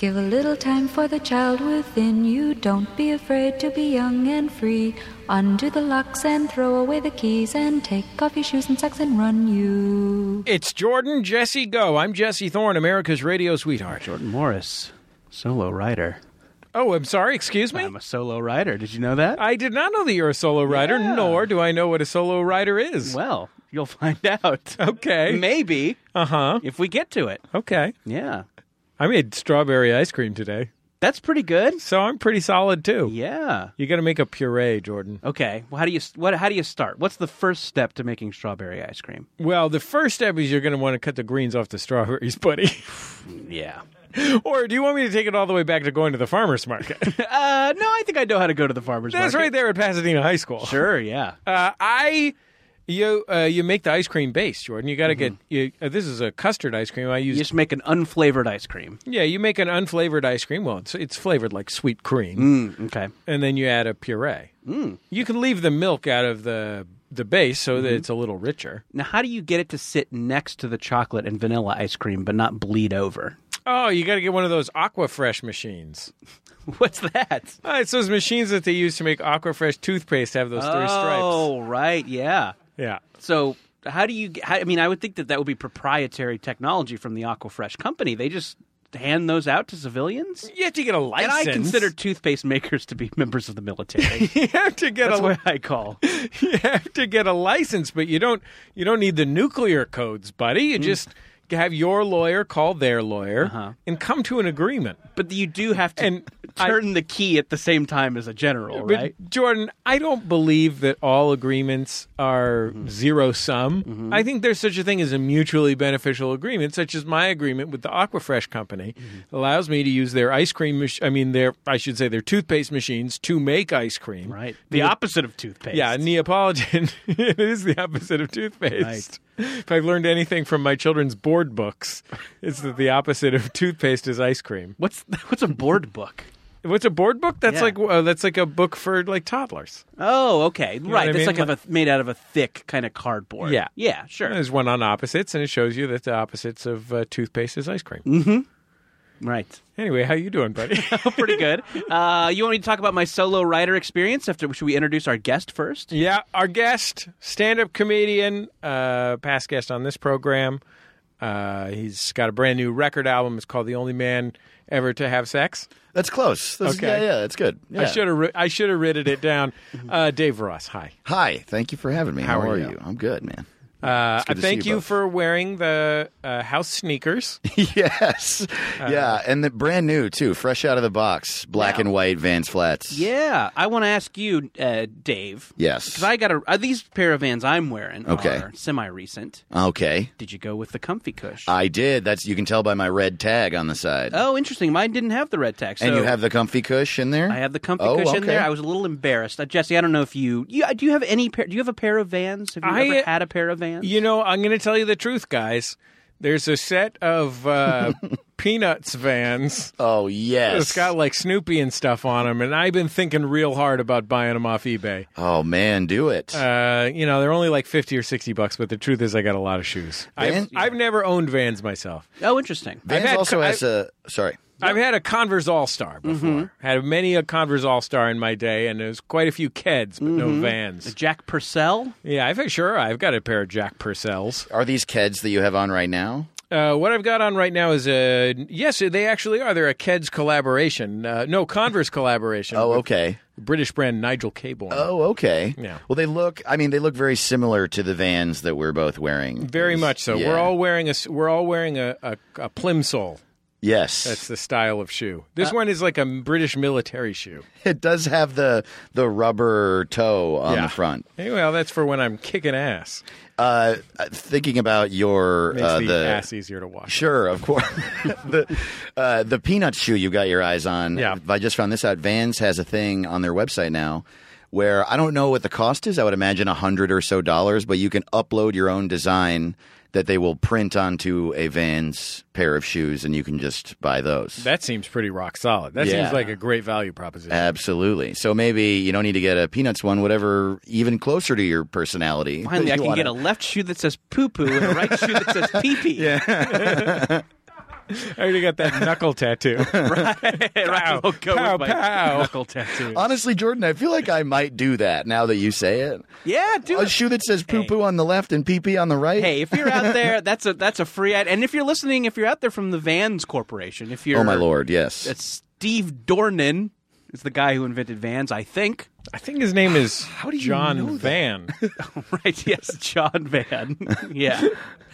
Give a little time for the child within you. Don't be afraid to be young and free. Undo the locks and throw away the keys and take off your shoes and socks and run you. It's Jordan Jesse Go. I'm Jesse Thorne, America's radio sweetheart. Jordan Morris, solo writer. Oh, I'm sorry. Excuse me? I'm a solo writer. Did you know that? I did not know that you're a solo writer, nor do I know what a solo writer is. Well, you'll find out. Okay. Maybe. Uh-huh. If we get to it. Okay. Yeah. I made strawberry ice cream today, That's pretty good. so I'm pretty solid, too. Yeah. You got to make a puree, Jordan. Okay. Well, how do you start? What's the first step to making strawberry ice cream? Well, the first step is you're going to want to cut the greens off the strawberries, buddy. Yeah. Or do you want me to take it all the way back to going to the farmer's market? No, I think I know how to go to the farmer's market. That's right there at Pasadena High School. Sure, yeah. You make the ice cream base, Jordan. You got to get this is a custard ice cream. You just make an unflavored ice cream. Yeah, you make an unflavored ice cream. Well, it's flavored like sweet cream. Okay. And then you add a puree. You can leave the milk out of the base so that it's a little richer. Now, how do you get it to sit next to the chocolate and vanilla ice cream but not bleed over? Oh, you got to get one of those Aquafresh machines. What's that? It's those machines that they use to make Aquafresh toothpaste have those three stripes. Oh, right, yeah. Yeah. So how do you I would think that would be proprietary technology from the Aquafresh company. They just hand those out to civilians? You have to get a license. And I consider toothpaste makers to be members of the military. You have to get That's what I call. You have to get a license, but you don't need the nuclear codes, buddy. You just have your lawyer call their lawyer and come to an agreement. But you do have to turn the key at the same time as a general, right? But Jordan, I don't believe that all agreements are zero sum. I think there's such a thing as a mutually beneficial agreement, such as my agreement with the Aquafresh company. Allows me to use their ice cream, their toothpaste machines to make ice cream. Right. The opposite of toothpaste. Yeah, Neapolitan. It is the opposite of toothpaste. Right. If I've learned anything from my children's board books, it's that the opposite of toothpaste is ice cream. What's a board book? What's a board book? That's Yeah. that's like a book for like toddlers. Oh, okay, know right. what I It's mean? like made out of a thick kind of cardboard. Yeah. yeah, sure. There's one on opposites, and it shows you that the opposites of toothpaste is ice cream. Right. Anyway, how you doing, buddy? Pretty good. You want me to talk about my solo writer experience? Should we introduce our guest first? Yeah, our guest, stand-up comedian, past guest on this program. He's got a brand new record album. It's called "The Only Man Ever to Have Sex." That's close. Okay. Yeah, that's good. Yeah. I should have written it down. Dave Ross, hi. Hi, thank you for having me. How are you? you? I'm good, man. I good to thank see you you both. for wearing the house sneakers. Yes. Yeah, and the brand new, too. Fresh out of the box. Black and white Vans flats. Yeah, I want to ask you, Dave. Yes. Because I got these pair of Vans I'm wearing are semi-recent. Okay. Did you go with the Comfy Cush? I did. You can tell by my red tag on the side. Oh, interesting. Mine didn't have the red tag. So And you have the Comfy Cush in there? I have the Comfy Oh, Cush in okay. there. I was a little embarrassed. Jesse, I don't know if do you have any pair? Do you have a pair of Vans? Have you ever had a pair of Vans? You know, I'm going to tell you the truth, guys. There's a set of Peanuts Vans. Oh, yes. It's got like Snoopy and stuff on them, and I've been thinking real hard about buying them off eBay. Oh, man, do it. They're only like $50 or $60, but the truth is I got a lot of shoes. I've never owned Vans myself. Oh, interesting. Vans also has a... Sorry. I've had a Converse All-Star before. Had many a Converse All-Star in my day, and there's quite a few Keds, but no Vans. Jack Purcell? Yeah, I've got a pair of Jack Purcells. Are these Keds that you have on right now? What I've got on right now is yes, they actually are. They're a Keds collaboration. No, Converse collaboration. Oh, with okay. British brand Nigel Caborn. Oh, okay. Yeah. Well, they look very similar to the Vans that we're both wearing. Very much so. Yeah. We're all wearing a plimsoll. Yes. That's the style of shoe. This one is like a British military shoe. It does have the rubber toe on the front. Hey, well, that's for when I'm kicking ass. Thinking about your Makes the ass easier to wash. Sure, of course. the Peanuts shoe you got your eyes on. Yeah. I just found this out. Vans has a thing on their website now where I don't know what the cost is. I would imagine $100 or so, but you can upload your own design that they will print onto a Vans pair of shoes, and you can just buy those. That seems pretty rock solid. That Yeah. seems like a great value proposition. Absolutely. So maybe you don't need to get a Peanuts one, whatever, even closer to your personality. Finally, I can get a left shoe that says poo-poo and a right shoe that says pee-pee. Yeah. I already got that knuckle tattoo. Right. We'll go Pow, with my pow. knuckle tattoo. Honestly, Jordan, I feel like I might do that now that you say it. Yeah, do A it. shoe that says poo poo on the left and pee pee on the right. Hey, if you're out there, that's a free ad. And if you're listening, if you're out there from the Vans Corporation, if you're Oh my lord, yes. It's Steve Dornan is the guy who invented Vans, I think. I think his name is do you John know that? Van. Right? Yes, John Van. Yeah.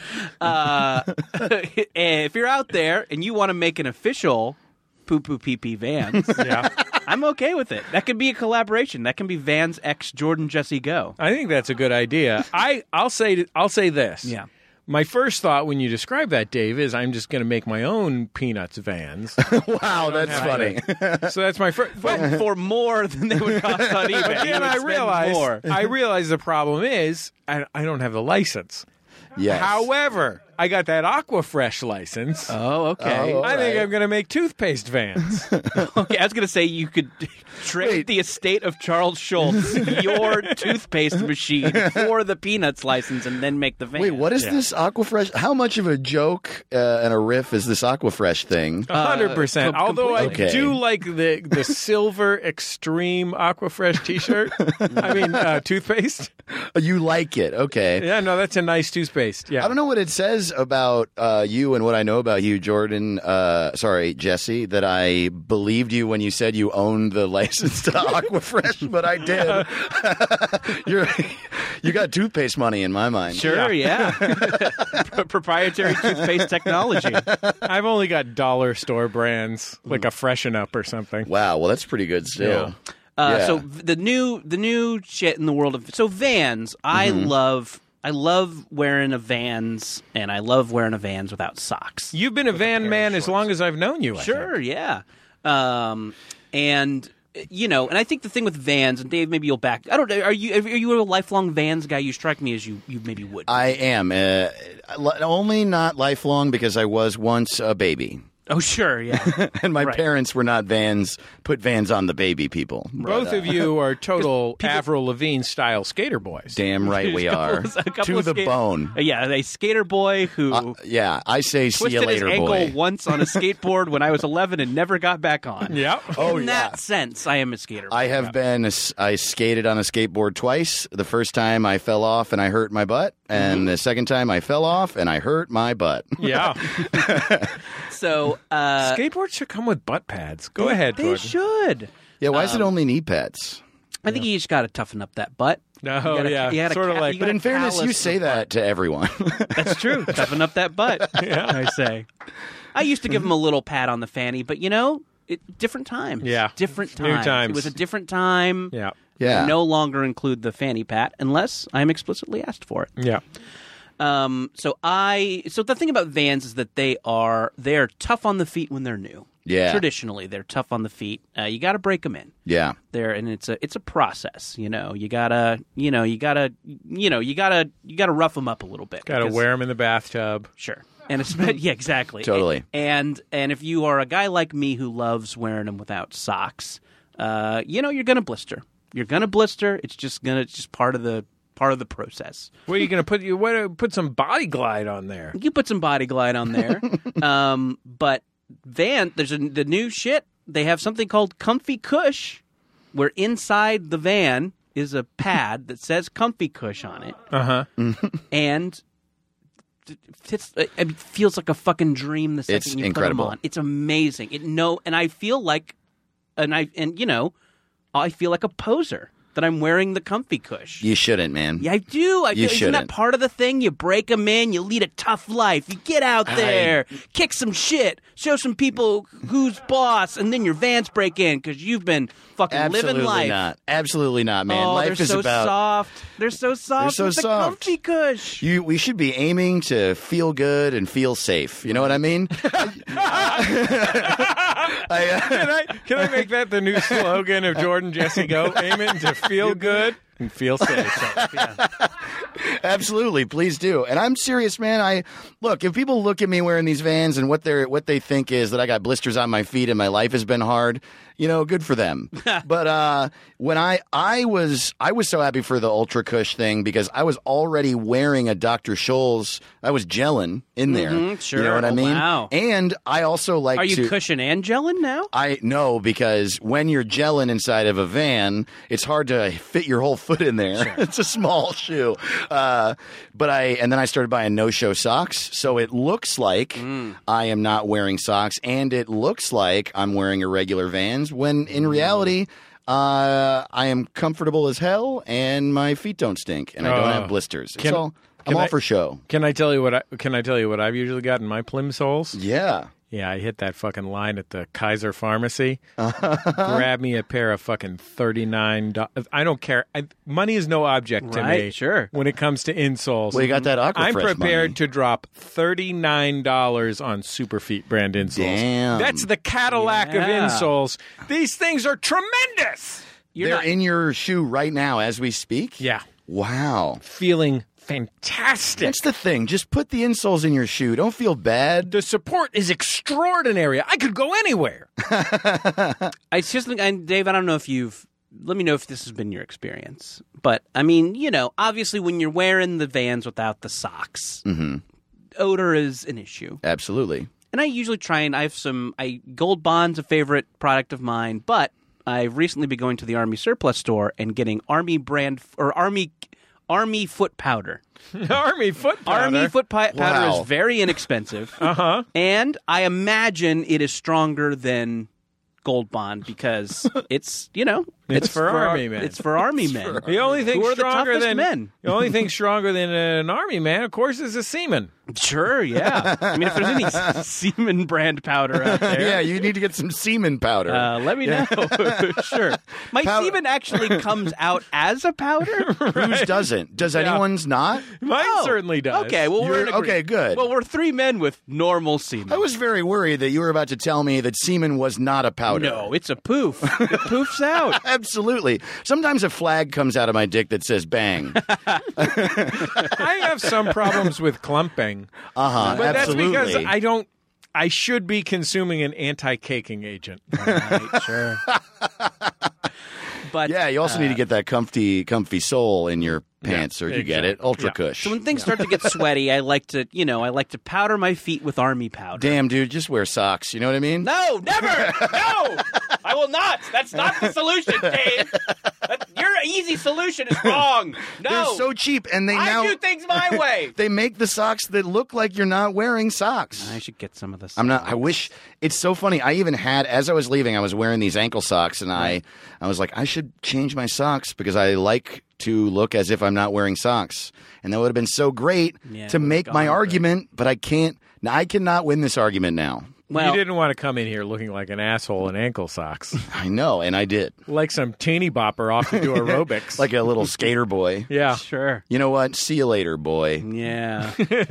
If you're out there and you want to make an official poo poo pee pee Vans, Yeah. I'm okay with it. That could be a collaboration. That can be Vans X Jordan Jesse Go. I think that's a good idea. I'll say this. Yeah. My first thought when you describe that, Dave, is I'm just going to make my own Peanuts Vans. Wow, that's funny. So that's my first. But for more than they would cost on eBay. But you then would spend more. I realize the problem is I don't have the license. Yes. However, I got that Aquafresh license. Oh, okay. Oh. I think right. I'm going to make toothpaste Vans. Okay, I was going to say you could trade Wait. the estate of Charles Schultz, your toothpaste machine, for the Peanuts license, and then make the van. Wait, what is this Aquafresh? How much of a joke and a riff is this Aquafresh thing? 100%. Although I completely. do like the silver extreme Aquafresh T-shirt. I mean, toothpaste. You like it, okay. Yeah, no, that's a nice toothpaste. Yeah. I don't know what it says about you and what I know about you, Jordan. Sorry, Jesse, that I believed you when you said you owned the license to Aquafresh, but I did. You got toothpaste money in my mind. Sure, yeah. Proprietary toothpaste technology. I've only got dollar store brands, like a Freshen Up or something. Wow, well, that's pretty good still. Yeah. Yeah. So the new shit in the world of Vans, I love wearing a Vans, and I love wearing a Vans without socks. You've been a van man as long as I've known you. I Sure, think. yeah. And and I think the thing with Vans, and Dave, maybe you'll back. I don't know. Are you a lifelong Vans guy? You strike me as you maybe would. I am. Only not lifelong because I was once a baby. Oh, sure, yeah. And my Right. parents were not put Vans on the baby people. Both of you are total Avril Lavigne style skater boys. Damn right we are. A couple To of the skate- bone. Yeah, a skater boy who Yeah, I say see you twisted his later, ankle boy. once on a skateboard when I was 11 and never got back on. Yeah. Oh, In yeah. that sense, I am a skater. I have been. I skated on a skateboard twice. The first time I fell off and I hurt my butt, and the second time I fell off and I hurt my butt. Yeah. So Skateboards should come with butt pads. Go ahead, they Jordan. should. Yeah, why is it only knee pads? I think you just got to toughen up that butt. No, You gotta- yeah. you gotta Sort of ca- like. you But gotta in fairness, you callous say the that to everyone. That's true. Toughen up that butt. I say. I used to give him a little pat on the fanny, but different times. Yeah. Different New times. times. It was a different time. Yeah. Yeah. I no longer include the fanny pat unless I'm explicitly asked for it. Yeah. So the thing about Vans is that they're tough on the feet when they're new. Yeah. Traditionally, they're tough on the feet. You got to break them in. Yeah. And it's a process. You gotta rough them up a little bit. Got to because- wear them in the bathtub. Sure. And it's yeah, exactly. Totally. And if you are a guy like me who loves wearing them without socks, you're gonna blister. You're gonna blister. It's just part of the process. What are you going to put? You put some Body Glide on there. You put some Body Glide on there, but the new shit. They have something called Comfy Cush, where inside the van is a pad that says Comfy Cush on it, and it feels like a fucking dream the second It's you incredible. put them on. It's amazing. And I feel like, I feel like a poser that I'm wearing the Comfy Cush. You shouldn't, man. Yeah, I do. I You feel, isn't that shouldn't. part of the thing? You break them in, you lead a tough life, you get out there, kick some shit, show some people who's boss, and then your Vans break in because you've been fucking Absolutely living life. not. Absolutely not, man. Oh, Life they're is so about. soft. They're so soft. so with the soft. Comfy Cush. We should be aiming to feel good and feel safe. You know what I mean? Can I make that the new slogan of Jordan Jesse Go? Aiming to feel good and feel safe. Absolutely, please do. And I'm serious, man. Look, if people look at me wearing these Vans and what they think is that I got blisters on my feet and my life has been hard, good for them. But when I was so happy for the Ultra Cush thing because I was already wearing a Dr. Scholl's. I was gelling in there. Sure. You know what I mean? Wow. And I also like Are you cushion and gelling now? No, because when you're gelling inside of a van, it's hard to fit your whole foot in there. Sure. It's a small shoe. And then I started buying no-show socks, so it looks like I am not wearing socks, and it looks like I'm wearing irregular Vans, when in reality, I am comfortable as hell, and my feet don't stink, and I don't have blisters. I'm all for show. Can I tell you what I've usually got in my plimsolls? Yeah. Yeah, I hit that fucking line at the Kaiser Pharmacy. Grab me a pair of fucking $39. I don't care. Money is no object to me. Sure. When it comes to insoles. Well, you got that Aquafresh I'm prepared money. to drop $39 on Superfeet brand insoles. Damn. That's the Cadillac of Yeah. insoles. These things are tremendous. They're in your shoe right now as we speak? Yeah. Wow. Feeling fantastic. That's the thing. Just put the insoles in your shoe. Don't feel bad. The support is extraordinary. I could go anywhere. I just think, and Dave, I don't know if let me know if this has been your experience. But, I mean, obviously when you're wearing the Vans without the socks, odor is an issue. Absolutely. And I usually Gold Bond's a favorite product of mine, but I've recently been going to the Army Surplus store and getting Army brand, or Army foot powder. Army foot powder. Army foot powder Wow. is very inexpensive. Uh-huh. And I imagine it is stronger than Gold Bond because it's for Army men. It's for Army men. The only thing Who are the stronger toughest than men? The only thing stronger than an Army man, of course, is a seaman. Sure, yeah. I mean, if there's any semen brand powder out there, Yeah, you need to get some semen powder. let me know. Sure. My semen actually comes out as a powder. Whose doesn't? Does anyone's not? Mine Oh, certainly does. Okay, well, we're in agreement. Okay, good. Well, we're three men with normal semen. I was very worried that you were about to tell me that semen was not a powder. No, it's a poof. It poofs out. Absolutely. Sometimes a flag comes out of my dick that says bang. I have some problems with clumping. But Absolutely. that's because I should be consuming an anti-caking agent. Right, sure. But Yeah, you also need to get that comfy sole in your pants, or you get it. Ultra Yeah. Cush. so when things start to get sweaty, I like to powder my feet with Army powder. Damn, dude, just wear socks. You know what I mean? No, never. No, I will not. That's not the solution, Dave. Your easy solution is wrong. No, They're so cheap, and I do things my way. they make the socks that look like you're not wearing socks. I should get some of this. I wish. It's so funny. I even had, as I was leaving, I was wearing these ankle socks, and I was like, I should change my socks because I like to look as if I'm not wearing socks. And that would have been so great to make my argument, but I can't. Now, I cannot win this argument now. Well, You didn't want to come in here looking like an asshole in ankle socks. I know, and I did. Like some teeny bopper off to do aerobics. Like a little skater boy. yeah. sure. You know what? See you later, boy. Yeah.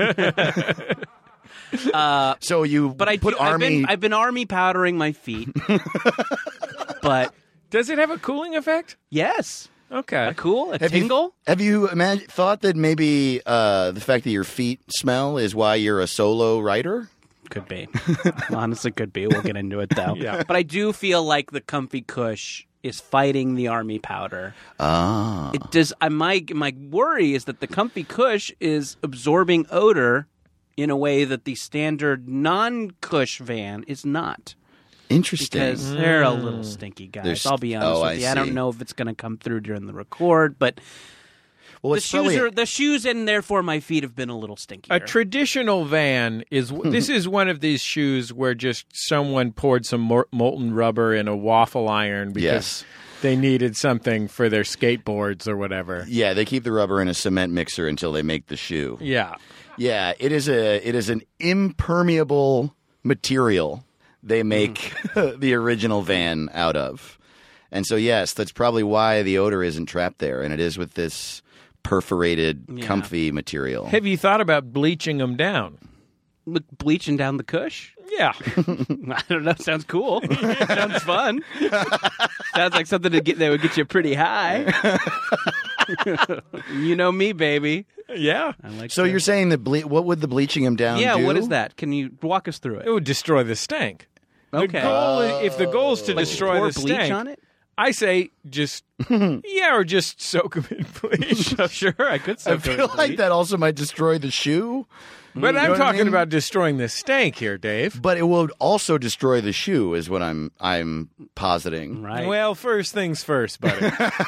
So you But I put do, Army. I've been Army powdering my feet. But Does it have a cooling effect? yes, Okay. a tingle. Have you thought that maybe the fact that your feet smell is why you're a solo writer? Could be. Honestly, could be. We'll get into it though. Yeah. But I do feel like the Comfy Cush is fighting the Army powder. Ah. It does. My worry is that the Comfy Cush is absorbing odor in a way that the standard non-Cush van is not. Interesting. Because they're a little stinky, guys. I'll be honest with you. I don't see. know if it's going to come through during the record, but Well, the it's probably the shoes and therefore my feet have been a little stinkier. A traditional van is this is one of these shoes where just someone poured some molten rubber in a waffle iron because Yes. they needed something for their skateboards or whatever. Yeah, they keep the rubber in a cement mixer until they make the shoe. Yeah. Yeah, it is an impermeable material they make the original van out of. And so yes, that's probably why the odor isn't trapped there, and it is with this perforated, comfy material. Have you thought about bleaching them down? Look, bleaching down the Cush? Yeah. I don't know. Sounds cool. Sounds fun. Sounds like something that would get you pretty high. You know me, baby. Yeah. I like So to- you're saying that what would the bleaching him down Yeah, do? what is that? Can you walk us through It it? would destroy the stank. Okay. If the goal is to Like destroy pour the bleach stank, on it? I say just or just soak him in bleach. Sure, I could I soak feel like that also might destroy the shoe, But You I'm know what I talking mean? about destroying the stank here, Dave. but it will also destroy the shoe, is what I'm positing. Right. Well, first things first, buddy.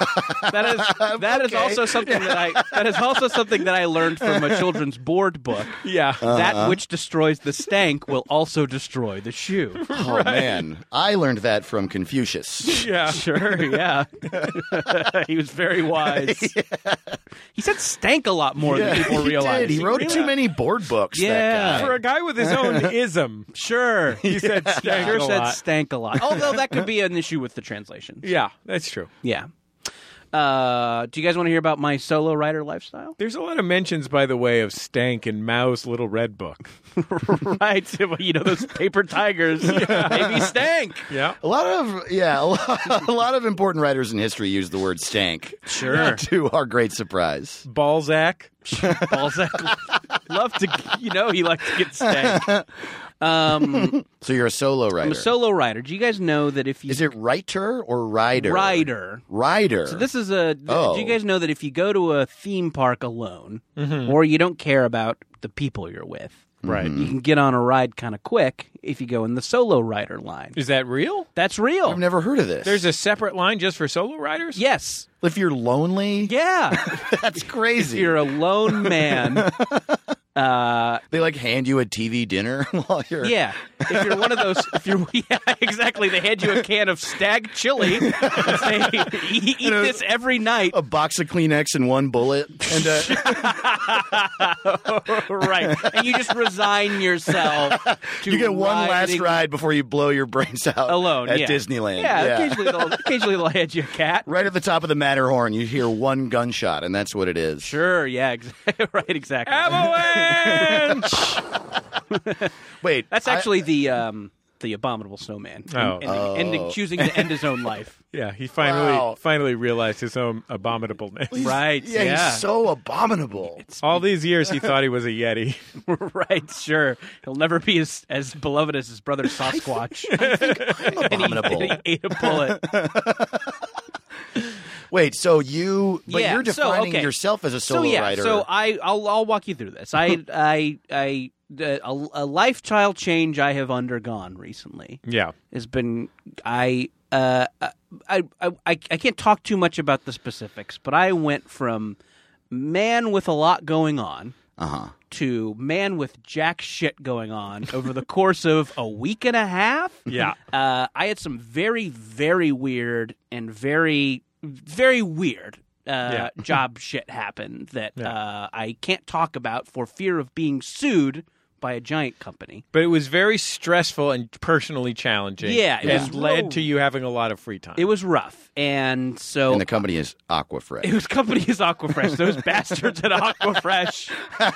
That is Okay. also something that I learned from a children's board book. Yeah. That which destroys the stank will also destroy the shoe. Oh man, I learned that from Confucius. Yeah. Sure, yeah. He was very wise. He said stank a lot more than people he realize. did. He wrote too many board books. Yeah. that For guy. a guy with his own ism, Sure. he said He stank sure a said lot. stank a lot. Although that could be an issue with the translation. Yeah, that's true. Yeah. Do you guys want to hear about my solo writer lifestyle? There's a lot of mentions, by the way, of stank in Mao's Little Red Book. Right. Well, you know those paper tigers. Maybe stank. Yeah. A lot of important writers in history use the word stank. Sure. To our great surprise. Balzac. Balzac love to, he likes to get stank. So you're a solo writer. I'm a solo writer. Do you guys know that if you Is it writer or rider? writer? Rider. So this is Oh. Do you guys know that if you go to a theme park alone, Mm-hmm. or you don't care about the people you're with, Right. you can get on a ride kind of quick if you go in the solo rider line. Is that real? That's real. I've never heard of this. There's a separate line just for solo riders? Yes. If you're lonely, Yeah. that's If crazy. you're a lone man. They like hand you a TV dinner while you're. Yeah, if you're one of those, yeah, exactly. They hand you a can of Stag chili and say, eat this every night. A box of Kleenex and one bullet, and Right, and you just resign yourself to you get one last riding ride before you blow your brains out alone at yeah. Disneyland. Yeah, occasionally they'll hand you a cat. Right at the top of the Matterhorn, you hear one gunshot, and that's what it is. Sure, yeah, right, exactly. Avalanche! Wait, That's actually the abominable snowman. Choosing to end his own life. Yeah, he Wow. finally realized his own abominableness. Right. yeah, he's so abominable. All these years he thought he was a Yeti. Right, sure. He'll never be as beloved as his brother Sasquatch. Abominable. And he ate a bullet. Wait, so you're Yeah, defining okay. yourself as a solo writer. So I'll walk you through this. A lifestyle change I have undergone recently Yeah. has been I can't talk too much about the specifics, but I went from man with a lot going on to man with jack shit going on over the course of a week and a half. Yeah. I had some very, very weird and very, very weird job shit happen that I can't talk about for fear of being sued by a giant company. But it was very stressful and personally challenging. Yeah, it and was led to you having a lot of free time. It was rough, and so and the company is Aquafresh. it was company is Aquafresh. Those bastards at Aquafresh.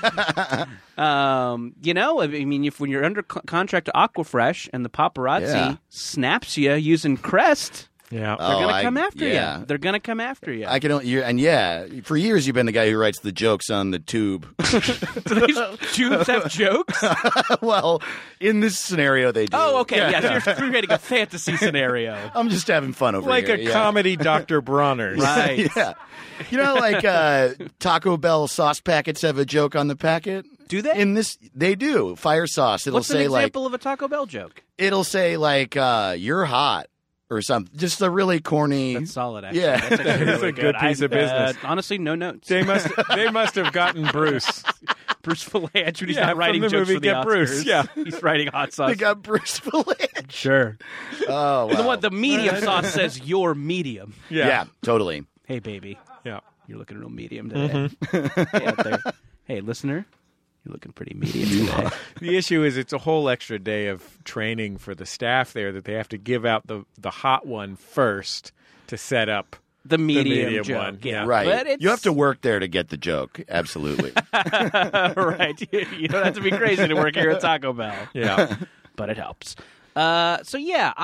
I mean, when you're under contract to Aquafresh and the paparazzi snaps you using Crest, yeah. they're gonna come after you. They're gonna come after you. I can, for years you've been the guy who writes the jokes on the tube. Do these tubes have jokes? Well, in this scenario, they do. Oh, okay. Yeah, so you're creating a fantasy scenario. I'm just having fun over Like here. a comedy Dr. Bronner's. Right. Yeah. You know, like Taco Bell sauce packets have a joke on the packet. Do they? In this, they do. Fire sauce. It'll What's say an example of a Taco Bell joke? it'll say like you're hot or something. Just a really corny. That's solid, actually. Yeah. That's actually It's really a good piece of business. Honestly, no notes. They must have gotten Bruce. Bruce Valanche, when he's Yeah, not writing from the jokes movie for the Get Oscars. Bruce, yeah. He's writing hot sauce. They got Bruce Valanche. Sure. Oh, wow. The medium sauce says you're medium. Yeah, totally. Hey, baby. Yeah. You're looking real medium today. Hey, out there. Hey, listener. You're looking pretty medium today. The issue is it's a whole extra day of training for the staff there that they have to give out the hot one first to set up The medium, medium joke. one, Yeah. yeah. Right. But it's, You have to work there to get the joke. Absolutely. right. You don't have to be crazy to work here at Taco Bell. Yeah. But it helps. So yeah,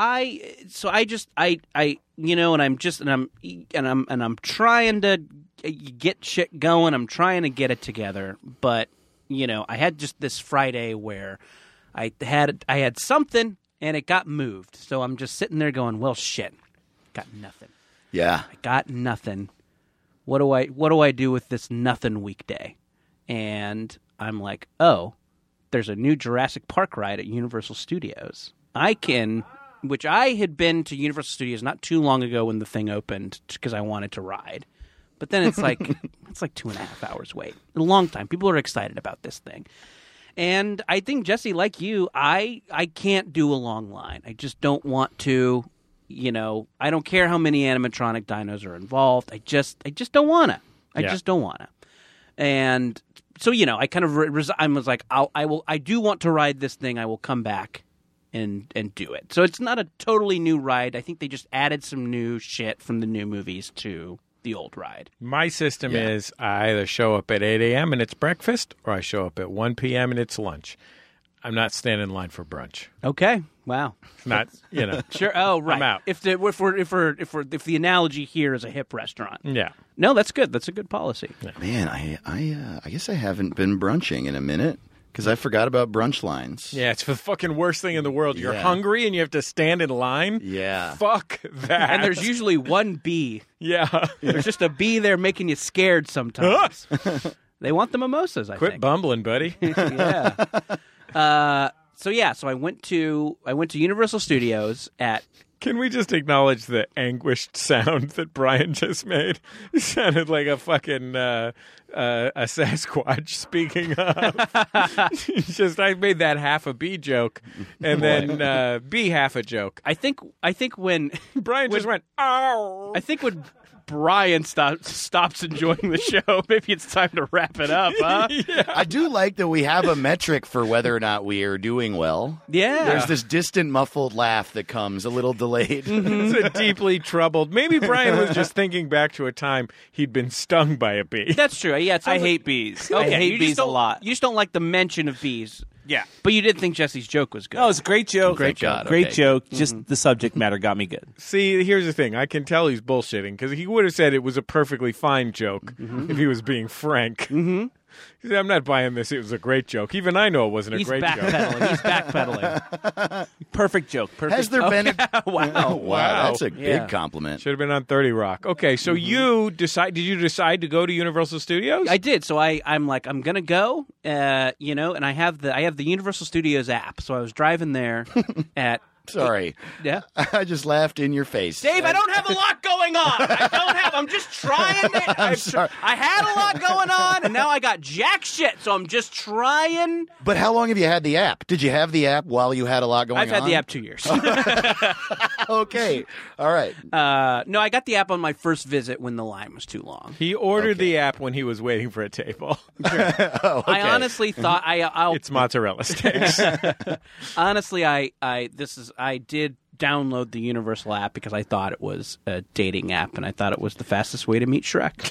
I'm trying to get shit going. I'm trying to get it together, but I had just this Friday where I had something and it got moved. So I'm just sitting there going, well, shit, got nothing. Yeah. I got nothing. What do I do with this nothing weekday? And I'm like, oh, there's a new Jurassic Park ride at Universal Studios. Which I had been to Universal Studios not too long ago when the thing opened because I wanted to ride. But then it's like 2.5 hours wait. A long time. People are excited about this thing. And I think, Jesse, like you, I can't do a long line. I just don't want to. I don't care how many animatronic dinos are involved. I just don't want to. I just don't want to. And so, I kind of I was like, I do want to ride this thing. I will come back and do it. So it's not a totally new ride. I think they just added some new shit from the new movies to the old ride. My system is I either show up at 8 a.m. and it's breakfast, or I show up at 1 p.m. and it's lunch. I'm not standing in line for brunch. Okay. Wow. Not, Sure. Oh, right. I'm out. If the analogy here is a hip restaurant. Yeah. No, that's good. That's a good policy. Yeah. Man, I guess I haven't been brunching in a minute because I forgot about brunch lines. Yeah, it's the fucking worst thing in the world. You're Yeah. hungry and you have to stand in line. Yeah. Fuck that. And there's usually one bee. Yeah. There's just a bee there making you scared sometimes. They want the mimosas, I Quit think. bumbling, buddy. Yeah. So I went to Universal Studios at. Can we just acknowledge the anguished sound that Brian just made? It sounded like a fucking a Sasquatch speaking up. I made that half a bee joke, and then bee half a joke. I think when Brian just went, "Ow!" I think when Brian stops enjoying the show, maybe it's time to wrap it up, huh? Yeah. I do like that we have a metric for whether or not we are doing well. Yeah. There's this distant, muffled laugh that comes a little delayed. It's a deeply troubled. Maybe Brian was just thinking back to a time he'd been stung by a bee. That's true. Yeah, I hate bees. Okay, I hate you just bees a don't- lot. You just don't like the mention of bees. Yeah. But you did think Jesse's joke was good. Oh, it's a great joke. Thank God, Great okay. joke. Just the subject matter got me good. See, here's the thing. I can tell he's bullshitting because he would have said it was a perfectly fine joke if he was being frank. Mm-hmm. I'm not buying this. It was a great joke. Even I know it wasn't a He's great joke. backpedaling. He's backpedaling. Perfect joke. Perfect. Has there been a... Wow. Wow, that's a Yeah. big compliment. Should have been on 30 Rock. Okay, so did you decide to go to Universal Studios? I did. So I'm like, I'm gonna go. And I have the Universal Studios app. So I was driving there at. Sorry. Yeah. I just laughed in your face. Dave, I don't have a lot going on. I'm just trying to. I'm sorry. I had a lot going on, and now I got jack shit. So I'm just trying. But how long have you had the app? Did you have the app while you had a lot going on? I've had the app 2 years. Okay. All right. No, I got the app on my first visit when the line was too long. He ordered the app when he was waiting for a table. Oh, okay. I honestly thought It's mozzarella sticks. honestly I did download the Universal app because I thought it was a dating app and I thought it was the fastest way to meet Shrek.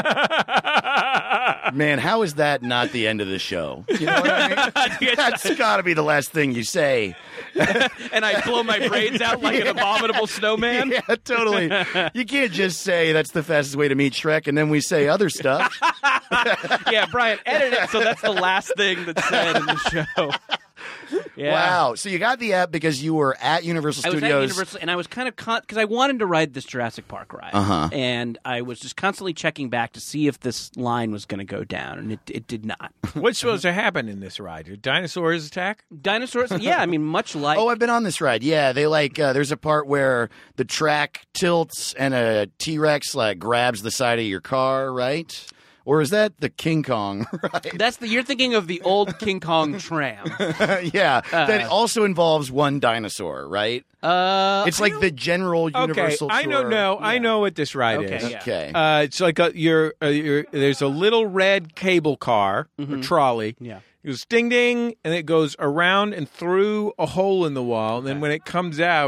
Man, how is that not the end of the show? You know what I mean? That's got to be the last thing you say. And I blow my braids out like an abominable snowman. Yeah, totally. You can't just say that's the fastest way to meet Shrek and then we say other stuff. Yeah, Brian, edit it so that's the last thing that's said in the show. Yeah. Wow. So you got the app because you were at Universal I was Studios. at Universal, and I was kind of because I wanted to ride this Jurassic Park ride, and I was just constantly checking back to see if this line was going to go down, and it did not. What's supposed to happen in this ride? Did dinosaurs attack? Dinosaurs, yeah, I mean, much like Oh, I've been on this ride. Yeah, they there's a part where the track tilts and a T-Rex grabs the side of your car, right? Or is that the King Kong ride? you're thinking of the old King Kong tram. Yeah, that also involves one dinosaur, right? It's like the general Universal I tour. I know what this ride Okay, is. yeah. Okay. It's like there's a little red cable car, or trolley. Yeah. It goes ding ding, and it goes around and through a hole in the wall. And then when it comes out,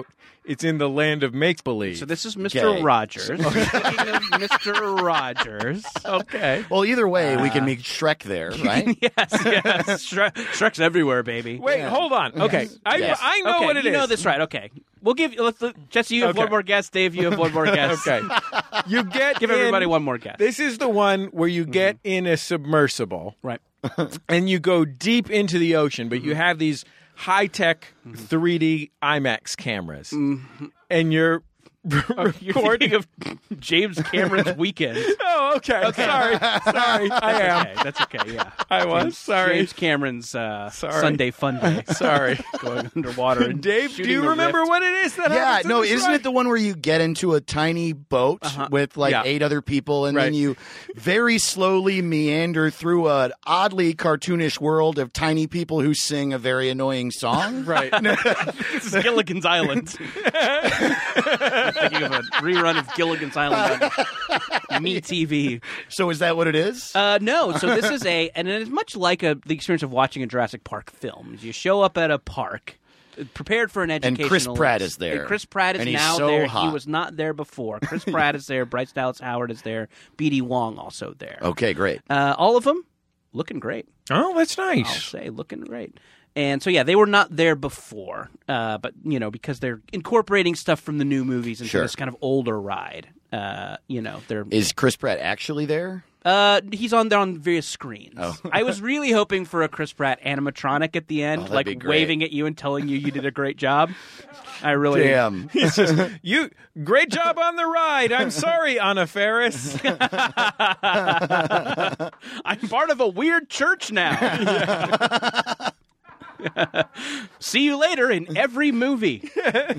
It's in the land of make-believe. So this is Mr. Okay. Rogers. Speaking of Mr. Rogers. Okay. Well, either way, we can meet Shrek there, right? Yes. Shrek's everywhere, baby. Wait, hold on. Okay. Yes. I know okay, what it is. You know this, right? Okay. We'll give you. Jesse, you have Okay. one more guess. Dave, you have one more guess. Okay. You get Give in- everybody one more guess. This is the one where you get in a submersible. Right. And you go deep into the ocean, but you have these high-tech 3D IMAX cameras. And you're You're thinking of James Cameron's Weekend. Oh, okay. Sorry. I am. Okay, that's okay. Yeah. I was. Sorry. James Cameron's Sunday Fun Day. Sorry. Going underwater. And Dave, do shooting you a remember rift. what it is that Yeah, happens in no, this isn't ride? it the one where you get into a tiny boat with like Yeah. 8 other people and Right. then you very slowly meander through an oddly cartoonish world of tiny people who sing a very annoying song? Right. This is Gilligan's Island. Thinking of a rerun of Gilligan's Island on MeTV. So is that what it is? No, so this is and it is much like the experience of watching a Jurassic Park film. You show up at a park, prepared for an educational. Chris Pratt is there. And Chris Pratt is And he's now so there. He hot. was not there before. Chris Pratt is there. Bryce Dallas Howard is there. B.D. Wong also there. Okay, great. All of them looking great. Oh, that's I'll nice. say looking great. And so, yeah, they were not there before, but, because they're incorporating stuff from the new movies into Sure. this kind of older ride. They're Is Chris Pratt actually there? he's on there on various screens. Oh. I was really hoping for a Chris Pratt animatronic at the end, that'd be like great. waving at you and telling you did a great job. I really Damn. You great job on the ride. I'm sorry, Anna Faris. I'm part of a weird church now. See you later in every movie.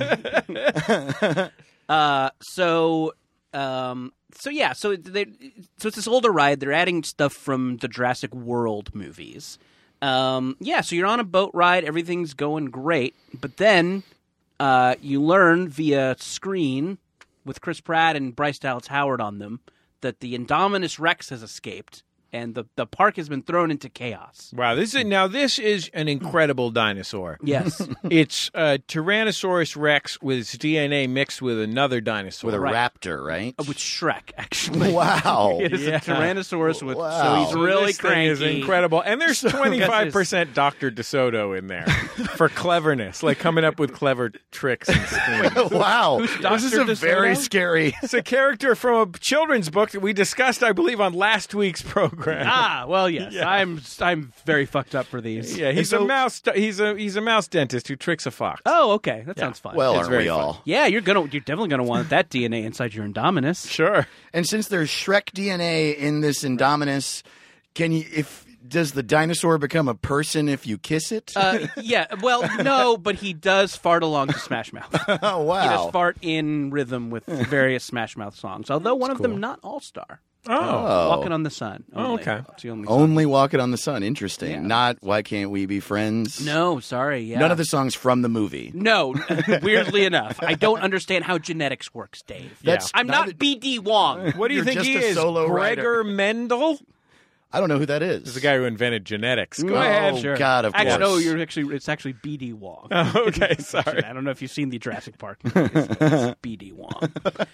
So it's this older ride. They're adding stuff from the Jurassic World movies. So you're on a boat ride. Everything's going great, but then you learn via screen with Chris Pratt and Bryce Dallas Howard on them that the Indominus Rex has escaped, and the park has been thrown into chaos. Wow, this is an incredible dinosaur. Yes. It's Tyrannosaurus Rex with its DNA mixed with another dinosaur. With a Right. raptor, right? With Shrek, actually. Wow. It is Yeah. a Tyrannosaurus with, Wow. so he's So really this thing cranky. is incredible, and there's 25% Dr. DeSoto in there for cleverness, like coming up with clever tricks and schemes. Wow. This is a Dr. very DeSoto? scary. It's a character from a children's book that we discussed, I believe, on last week's program. Ah, well, yes. Yeah. I'm very fucked up for these. Yeah, he's And so- a mouse. He's a mouse dentist who tricks a fox. Oh, okay. That sounds fun. Well, It's aren't very we fun. all? yeah, you're definitely gonna want that DNA inside your Indominus. Sure. And since there's Shrek DNA in this Indominus, does the dinosaur become a person if you kiss it? Yeah. Well, no, but he does fart along to Smash Mouth. oh, He does wow. fart in rhythm with various Smash Mouth songs. Although one of them not All Star. Oh. Walking on the Sun. Only. okay. It's the only song. Only Walking on the Sun. Interesting. Yeah. Not Why Can't We Be Friends? No, sorry. Yeah. None of the songs from the movie. No, weirdly enough, I don't understand how genetics works, Dave. That's I'm not not a- B.D. Wong. What do you You're think just he a is? solo Gregor writer. Mendel? I don't know who that is. He's the guy who invented genetics. Go Oh, ahead. God, of Actually, course. no, it's actually B.D. Wong. Oh, okay, sorry. I don't know if you've seen the Jurassic Park movies, but it's B.D. Wong.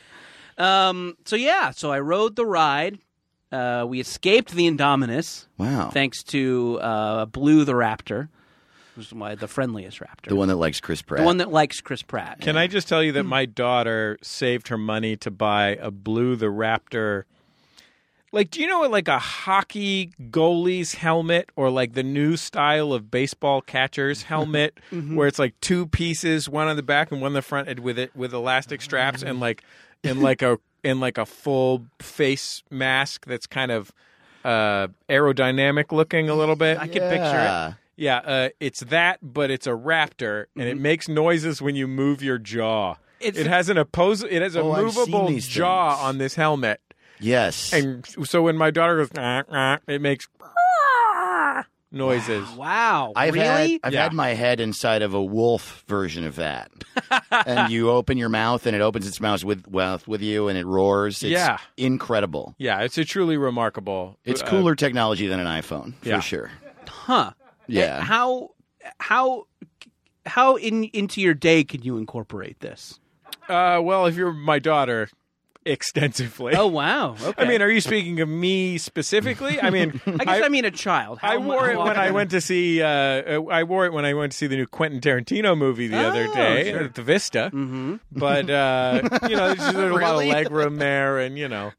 So I rode the ride. We escaped the Indominus Wow. thanks to Blue the Raptor, who's the friendliest raptor. The one that likes Chris Pratt. The one that likes Chris Pratt. Can I just tell you that my daughter saved her money to buy a Blue the Raptor? Like, do you know what, like a hockey goalie's helmet or like the new style of baseball catcher's helmet where it's like two pieces, one on the back and one on the front and with elastic straps and like in like a full face mask that's kind of aerodynamic looking a little bit? I can picture it. Yeah, it's that, but it's a raptor, and it makes noises when you move your jaw. It has a Oh, I've seen movable these jaw things. on this helmet, Yes. and so when my daughter goes, it makes noises. Wow. I've really? had my head inside of a wolf version of that. And you open your mouth and it opens its mouth with you and it roars. It's Yeah. incredible. Yeah, it's a truly remarkable. It's cooler technology than an iPhone, for Yeah. sure. Huh. Yeah. How into your day can you incorporate this? Well, if you're my daughter, extensively. Oh, wow. Okay. I mean, are you speaking of me specifically? I mean, I guess I mean a child. I wore it when I went to see. I wore it when I went to see the new Quentin Tarantino movie the other day at the Vista. Mm-hmm. But there's a lot of leg room there, and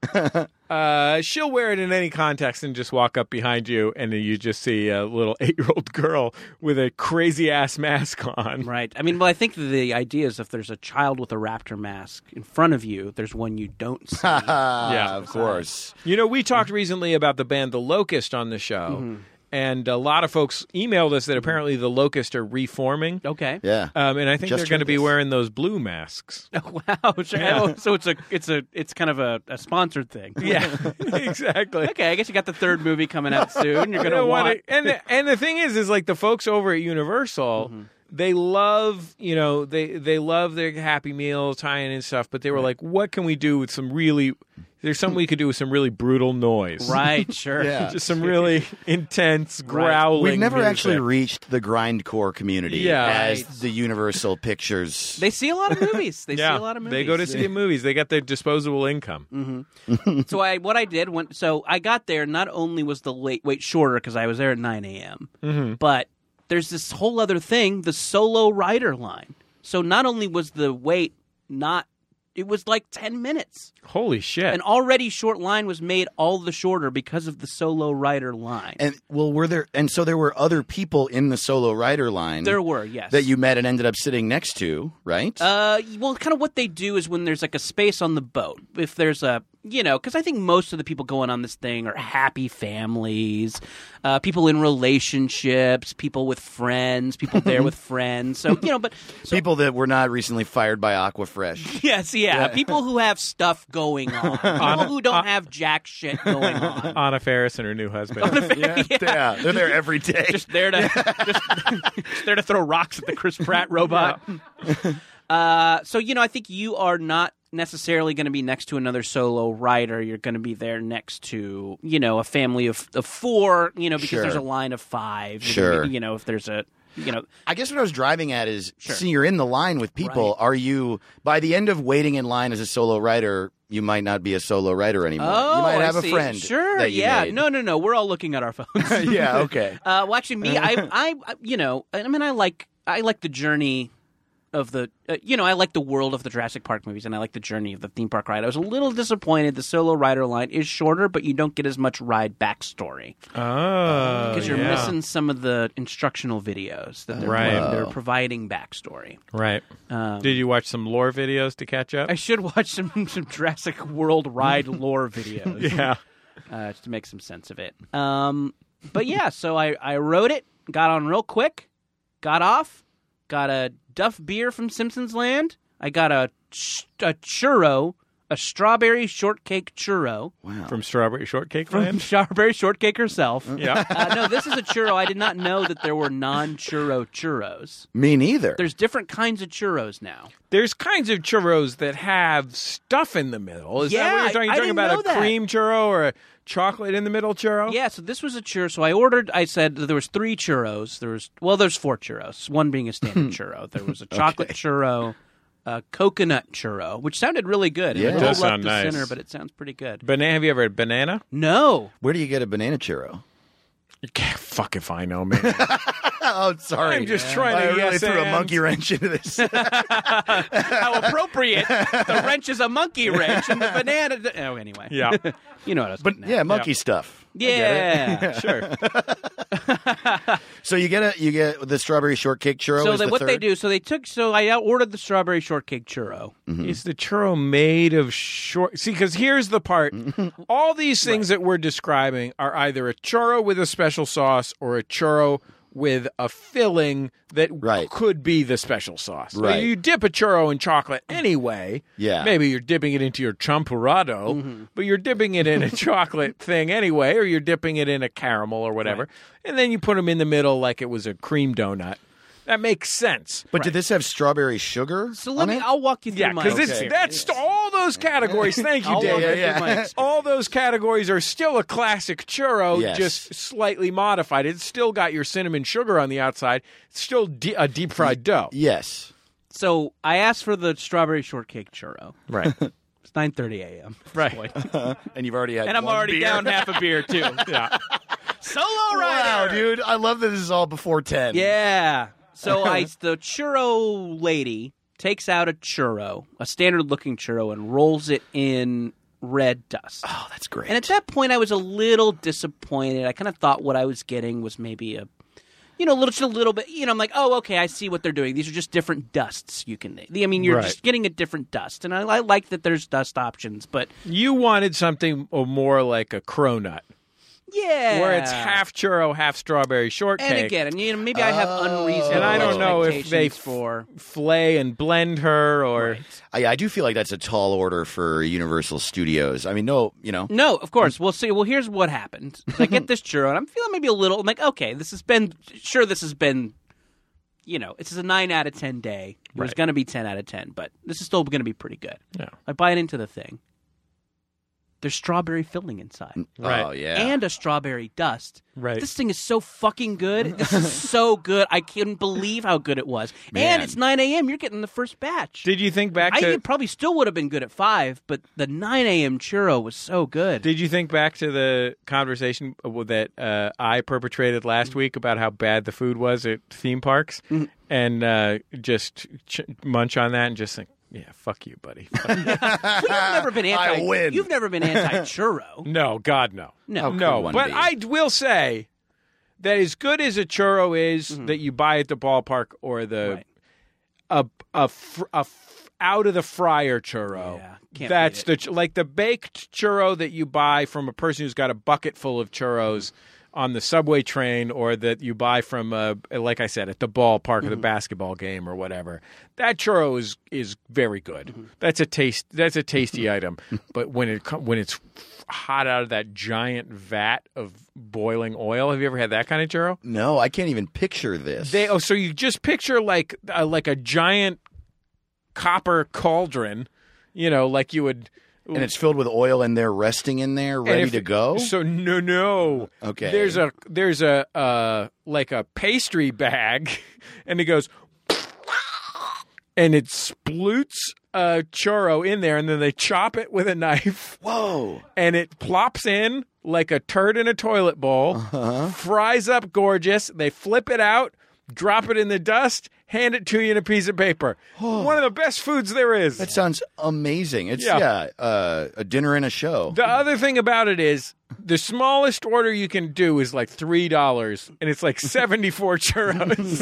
she'll wear it in any context and just walk up behind you, and then you just see a little 8-year-old girl with a crazy ass mask on. Right. I mean, well, I think the idea is if there's a child with a raptor mask in front of you, there's one you don't see. Yeah, of course. We talked recently about the band The Locust on the show, and a lot of folks emailed us that apparently The Locust are reforming. Okay. Yeah. And I think Just they're going to heard be this. wearing those blue masks. Oh, wow. Sure. Oh, so it's kind of a sponsored thing. Yeah, exactly. Okay, I guess you got the third movie coming out soon. You're going to want and the thing is like the folks over at Universal, they love, they love their Happy Meal tie-in and stuff, but they were like, what can we do with there's something we could do with some really brutal noise. Right, sure. Yeah. Just some really intense growling. We've never music. actually reached the grindcore community Yeah. as Right. the Universal Pictures. They see a lot of movies. They see a lot of movies. They go to see movies. They got their disposable income. So what I did so I got there. Not only was the wait shorter because I was there at 9 a.m., but there's this whole other thing, the solo rider line. So not only was the wait it was like 10 minutes. Holy shit. An already short line was made all the shorter because of the solo rider line. And so there were other people in the solo rider line. There were, yes. That you met and ended up sitting next to, right? Well, kind of what they do is when there's like a space on the boat, if there's because I think most of the people going on this thing are happy families, people in relationships, people with friends, people there with friends. So, people that were not recently fired by Aquafresh. Yes, yeah. People who have stuff going on. People who don't have jack shit going on. Anna Faris and her new husband. Yeah, they're there every day. Just there to throw rocks at the Chris Pratt robot. So, I think you are not necessarily going to be next to another solo rider. You're going to be there next to, a family of 4, because Sure. there's a line of 5. Sure. If there's a, I guess what I was driving at is, see, you're in the line with people. Right. Are you, by the end of waiting in line as a solo rider, you might not be a solo rider anymore. Oh, you might have I a see. friend. Sure, that you yeah. made. No. We're all looking at our phones. Yeah, okay. Well, actually, me, I like the journey of the, I like the world of the Jurassic Park movies, and I like the journey of the theme park ride. I was a little disappointed the solo rider line is shorter, but you don't get as much ride backstory. Oh, Because you're missing some of the instructional videos that they're providing backstory. Right. Did you watch some lore videos to catch up? I should watch some Jurassic World ride lore videos. Yeah. Just to make some sense of it. But yeah, so I wrote it, got on real quick, got off, got a Duff beer from Simpsons Land. I got a churro, a strawberry shortcake churro. Wow. From Strawberry Shortcake From Land? Strawberry Shortcake herself. Yeah. No, this is a churro. I did not know that there were non-churro churros. Me neither. There's different kinds of churros now. There's kinds of churros that have stuff in the middle. Is that what you're talking? You're I talking didn't about know a that. cream churro or a chocolate in the middle churro? Yeah, so this was a churro. So I said that there was 3 churros. There's 4 churros, one being a standard churro. There was a chocolate churro, a coconut churro, which sounded really good. Yeah. And It a does little sound left of nice. center, but it sounds pretty good. Have you ever had banana? No. Where do you get a banana churro? Fuck if I know, man. Oh, sorry. I'm just trying to I really yes threw a and. monkey wrench into this. How appropriate. The wrench is a monkey wrench, and the banana... Oh, anyway. Yeah. You know what I was But getting at. yeah, monkey stuff. Yeah. Sure. So you get the strawberry shortcake churro. So is the what third? they do, so I ordered the strawberry shortcake churro. Is the churro made of short? See, because here's the part. All these things that we're describing are either a churro with a special sauce or a churro with a filling that Right. could be the special sauce. So Right. you dip a churro in chocolate anyway. Yeah. Maybe you're dipping it into your champurrado, but you're dipping it in a chocolate thing anyway, or you're dipping it in a caramel or whatever. And then you put them in the middle like it was a cream donut. That makes sense. But did this have strawberry sugar? So let on me. it? I'll walk you through Yeah, my. because Okay. that's all those categories. Thank you, I'll walk you Dave. through my. All those categories are still a classic churro, Yes. just slightly modified. It's still got your cinnamon sugar on the outside. It's still a deep fried dough. Yes. So I asked for the strawberry shortcake churro. Right. It's 9:30 a.m. Right. And you've already had And I'm one already beer. down half a beer, too. Yeah. Solo Wow, rider! dude. I love that this is all before 10. Yeah. So the churro lady takes out a churro, a standard-looking churro, and rolls it in red dust. Oh, that's great. And at that point, I was a little disappointed. I kind of thought what I was getting was maybe a little bit. I'm like, oh, okay, I see what they're doing. These are just different dusts you can. I mean, you're Right. just getting a different dust, and I like that there's dust options. But You wanted something more like a cronut, yeah, where it's half churro, half strawberry shortcake. And again, maybe I have unreasonable. And I don't know if they expectations for. flay and blend her or I do feel like that's a tall order for Universal Studios. I mean, no. No, of course. We'll see. Well, here's what happened. I get this churro, and I'm feeling maybe a little. I'm like, okay, this has been. This is a 9 out of 10 day. It was Right. going to be 10 out of 10, but this is still going to be pretty good. Yeah. I bite into the thing. There's strawberry filling inside. Right. Oh, yeah. And a strawberry dust. Right. This thing is so fucking good. This is so good. I couldn't believe how good it was. Man. And it's 9 a.m. You're getting the first batch. Did you think back I to think it probably still would have been good at 5, but the 9 a.m. churro was so good. Did you think back to the conversation that I perpetrated last week about how bad the food was at theme parks, and just munch on that and just think, yeah, fuck you, buddy. Fuck you. Well, you've never been I win. You've never been anti-churro. No, God, no. No. How could No, one but be? I will say that as good as a churro is that you buy at the ballpark or the Right. out of the fryer churro, Yeah, can't that's beat like the baked churro that you buy from a person who's got a bucket full of churros on the subway train, or that you buy from, like I said, at the ballpark or the basketball game or whatever. That churro is very good. That's a tasty item. But when it's hot out of that giant vat of boiling oil, have you ever had that kind of churro? No, I can't even picture this. So you just picture like a giant copper cauldron, like you would. and it's filled with oil, and they're resting in there, ready to go? So no. Okay. There's a like a pastry bag, and it goes, and it sploots a churro in there, and then they chop it with a knife, Whoa. and it plops in like a turd in a toilet bowl, fries up gorgeous. They flip it out, drop it in the dust, hand it to you in a piece of paper. One of the best foods there is. That sounds amazing. It's, Yeah. a dinner and a show. The other thing about it is the smallest order you can do is like $3, and it's like 74 churros.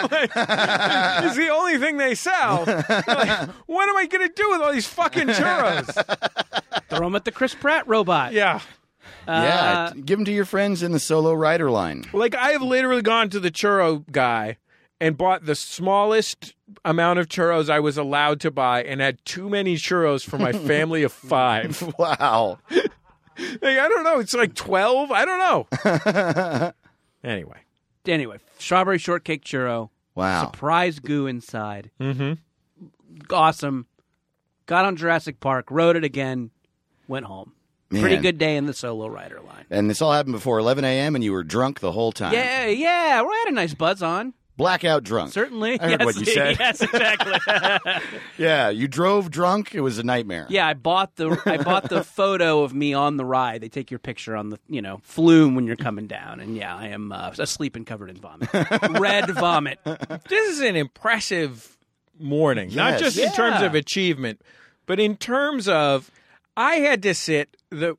It's the only thing they sell. Like, what am I going to do with all these fucking churros? Throw them at the Chris Pratt robot. Yeah. Yeah, give them to your friends in the solo rider line. Like, I have literally gone to the churro guy and bought the smallest amount of churros I was allowed to buy and had too many churros for my family of 5. Wow. Like, I don't know. It's like 12. I don't know. Anyway, Strawberry shortcake churro. Wow. Surprise goo inside. Mm-hmm. Awesome. Got on Jurassic Park, rode it again, went home. Man. Pretty good day in the solo rider line. And this all happened before 11 a.m., and you were drunk the whole time. Yeah. We had a nice buzz on. Blackout drunk. Certainly. I heard what you said. Yes, exactly. Yeah, you drove drunk. It was a nightmare. Yeah, I bought the photo of me on the ride. They take your picture on the flume when you're coming down, and yeah, I am asleep and covered in vomit, red vomit. this is an impressive morning, not Yes. just in terms Yeah. of achievement, but in terms of I had to sit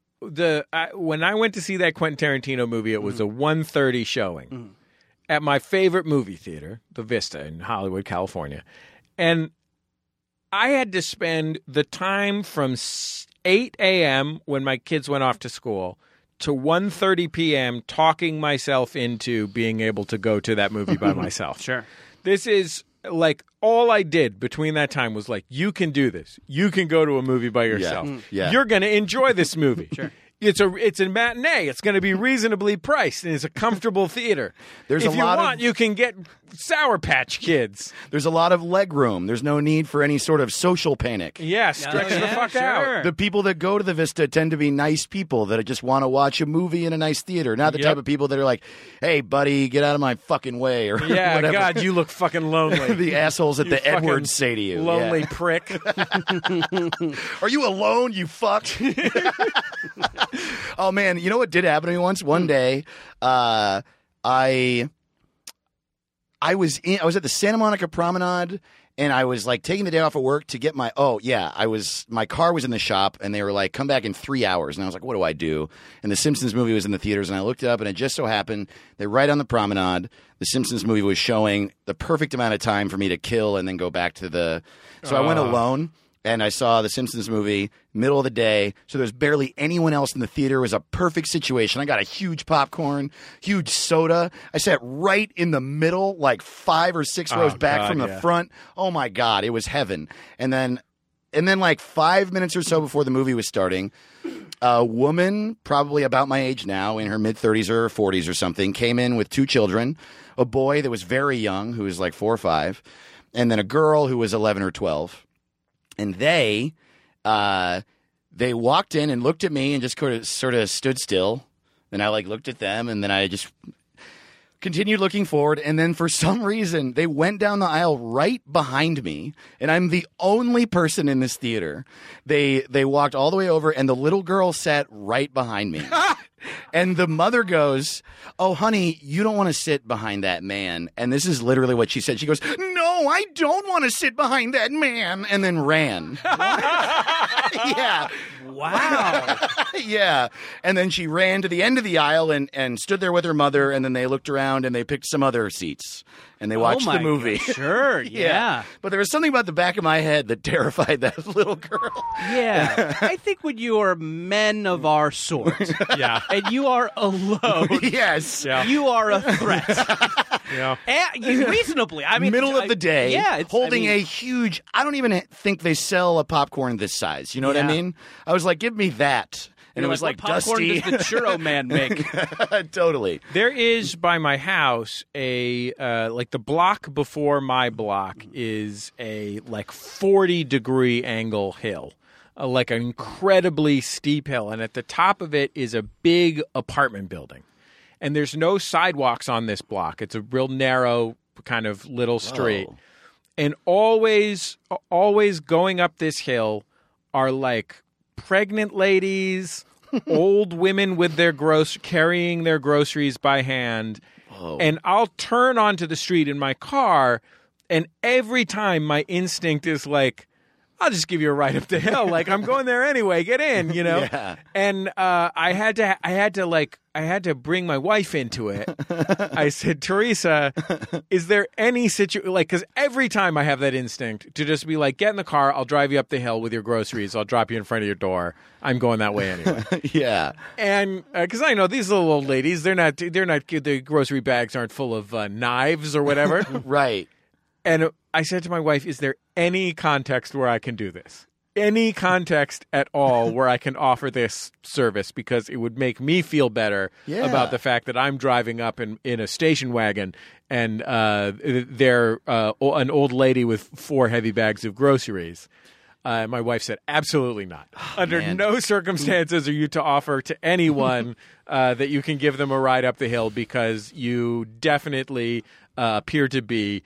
when I went to see that Quentin Tarantino movie. It was a 1:30 showing at my favorite movie theater, the Vista in Hollywood, California, and I had to spend the time from 8 a.m. when my kids went off to school to 1:30 p.m. talking myself into being able to go to that movie by myself. Sure. This is like all I did between that time was like, you can do this. You can go to a movie by yourself. Yeah. You're going to enjoy this movie. Sure. It's a matinee. It's going to be reasonably priced, and it's a comfortable theater. There's if a you lot want, you can get Sour Patch Kids. There's a lot of leg room. There's no need for any sort of social panic. Yeah, stretch the fuck out. The people that go to the Vista tend to be nice people that just want to watch a movie in a nice theater, not the type of people that are like, "Hey, buddy, get out of my fucking way," or Yeah, whatever. God, you look fucking lonely. The assholes at You the fucking Edwards say to you, lonely yeah. prick. Are you alone, you fuck? Oh, man, you know what did happen to me once? One day, I was at the Santa Monica Promenade, and I was like taking the day off of work to get my my car was in the shop, and they were like, come back in 3 hours. And I was like, what do I do? And the Simpsons movie was in the theaters, and I looked it up, and it just so happened that right on the Promenade, the Simpsons movie was showing the perfect amount of time for me to kill and then go back to the. So I went alone. And I saw the Simpsons movie, middle of the day, so there's barely anyone else in the theater. It was a perfect situation. I got a huge popcorn, huge soda. I sat right in the middle, like 5 or 6 rows back from the front. Oh, my God. It was heaven. And then like 5 minutes or so before the movie was starting, a woman, probably about my age now, in her mid-30s or 40s or something, came in with 2 children, a boy that was very young, who was like 4 or 5, and then a girl who was 11 or 12. And they walked in and looked at me and just sort of stood still. And I looked at them, and then I just continued looking forward. And then for some reason, they went down the aisle right behind me, and I'm the only person in this theater. They walked all the way over, and the little girl sat right behind me. And the mother goes, "Oh, honey, you don't want to sit behind that man." And this is literally what she said. She goes, "No, I don't want to sit behind that man," and then ran. Yeah. Wow. Yeah. And then she ran to the end of the aisle and stood there with her mother, and then they looked around and they picked some other seats. And they watched the movie. God. Sure, yeah. But there was something about the back of my head that terrified that little girl. Yeah. I think when you are men of our sort, and you are alone, Yes. Yeah. you are a threat. Yeah. And reasonably. I mean, Middle of the day, holding a a huge, I don't even think they sell a popcorn this size. You know what I mean? I was like, give me that. And it was like what popcorn dusty. does the churro man make? Totally. There is by my house a like the block before my block is a like 40-degree angle hill, like an incredibly steep hill, and at the top of it is a big apartment building, and there's no sidewalks on this block. It's a real narrow kind of little street, and always going up this hill are like pregnant ladies, old women with their carrying their groceries by hand. Whoa. And I'll turn onto the street in my car, and every time my instinct is like, I'll just give you a ride up the hill. Like, I'm going there anyway. Get in, you know? Yeah. And I had to bring my wife into it. I said, Teresa, is there any situation, like, because every time I have that instinct to just be like, get in the car, I'll drive you up the hill with your groceries, I'll drop you in front of your door. I'm going that way anyway. Yeah. And because I know these little old ladies, the grocery bags aren't full of knives or whatever. Right. And I said to my wife, is there any context where I can do this? Any context at all where I can offer this service, because it would make me feel better about the fact that I'm driving up in a station wagon and they're an old lady with 4 heavy bags of groceries. My wife said, absolutely not. Under no circumstances are you to offer to anyone that you can give them a ride up the hill, because you definitely appear to be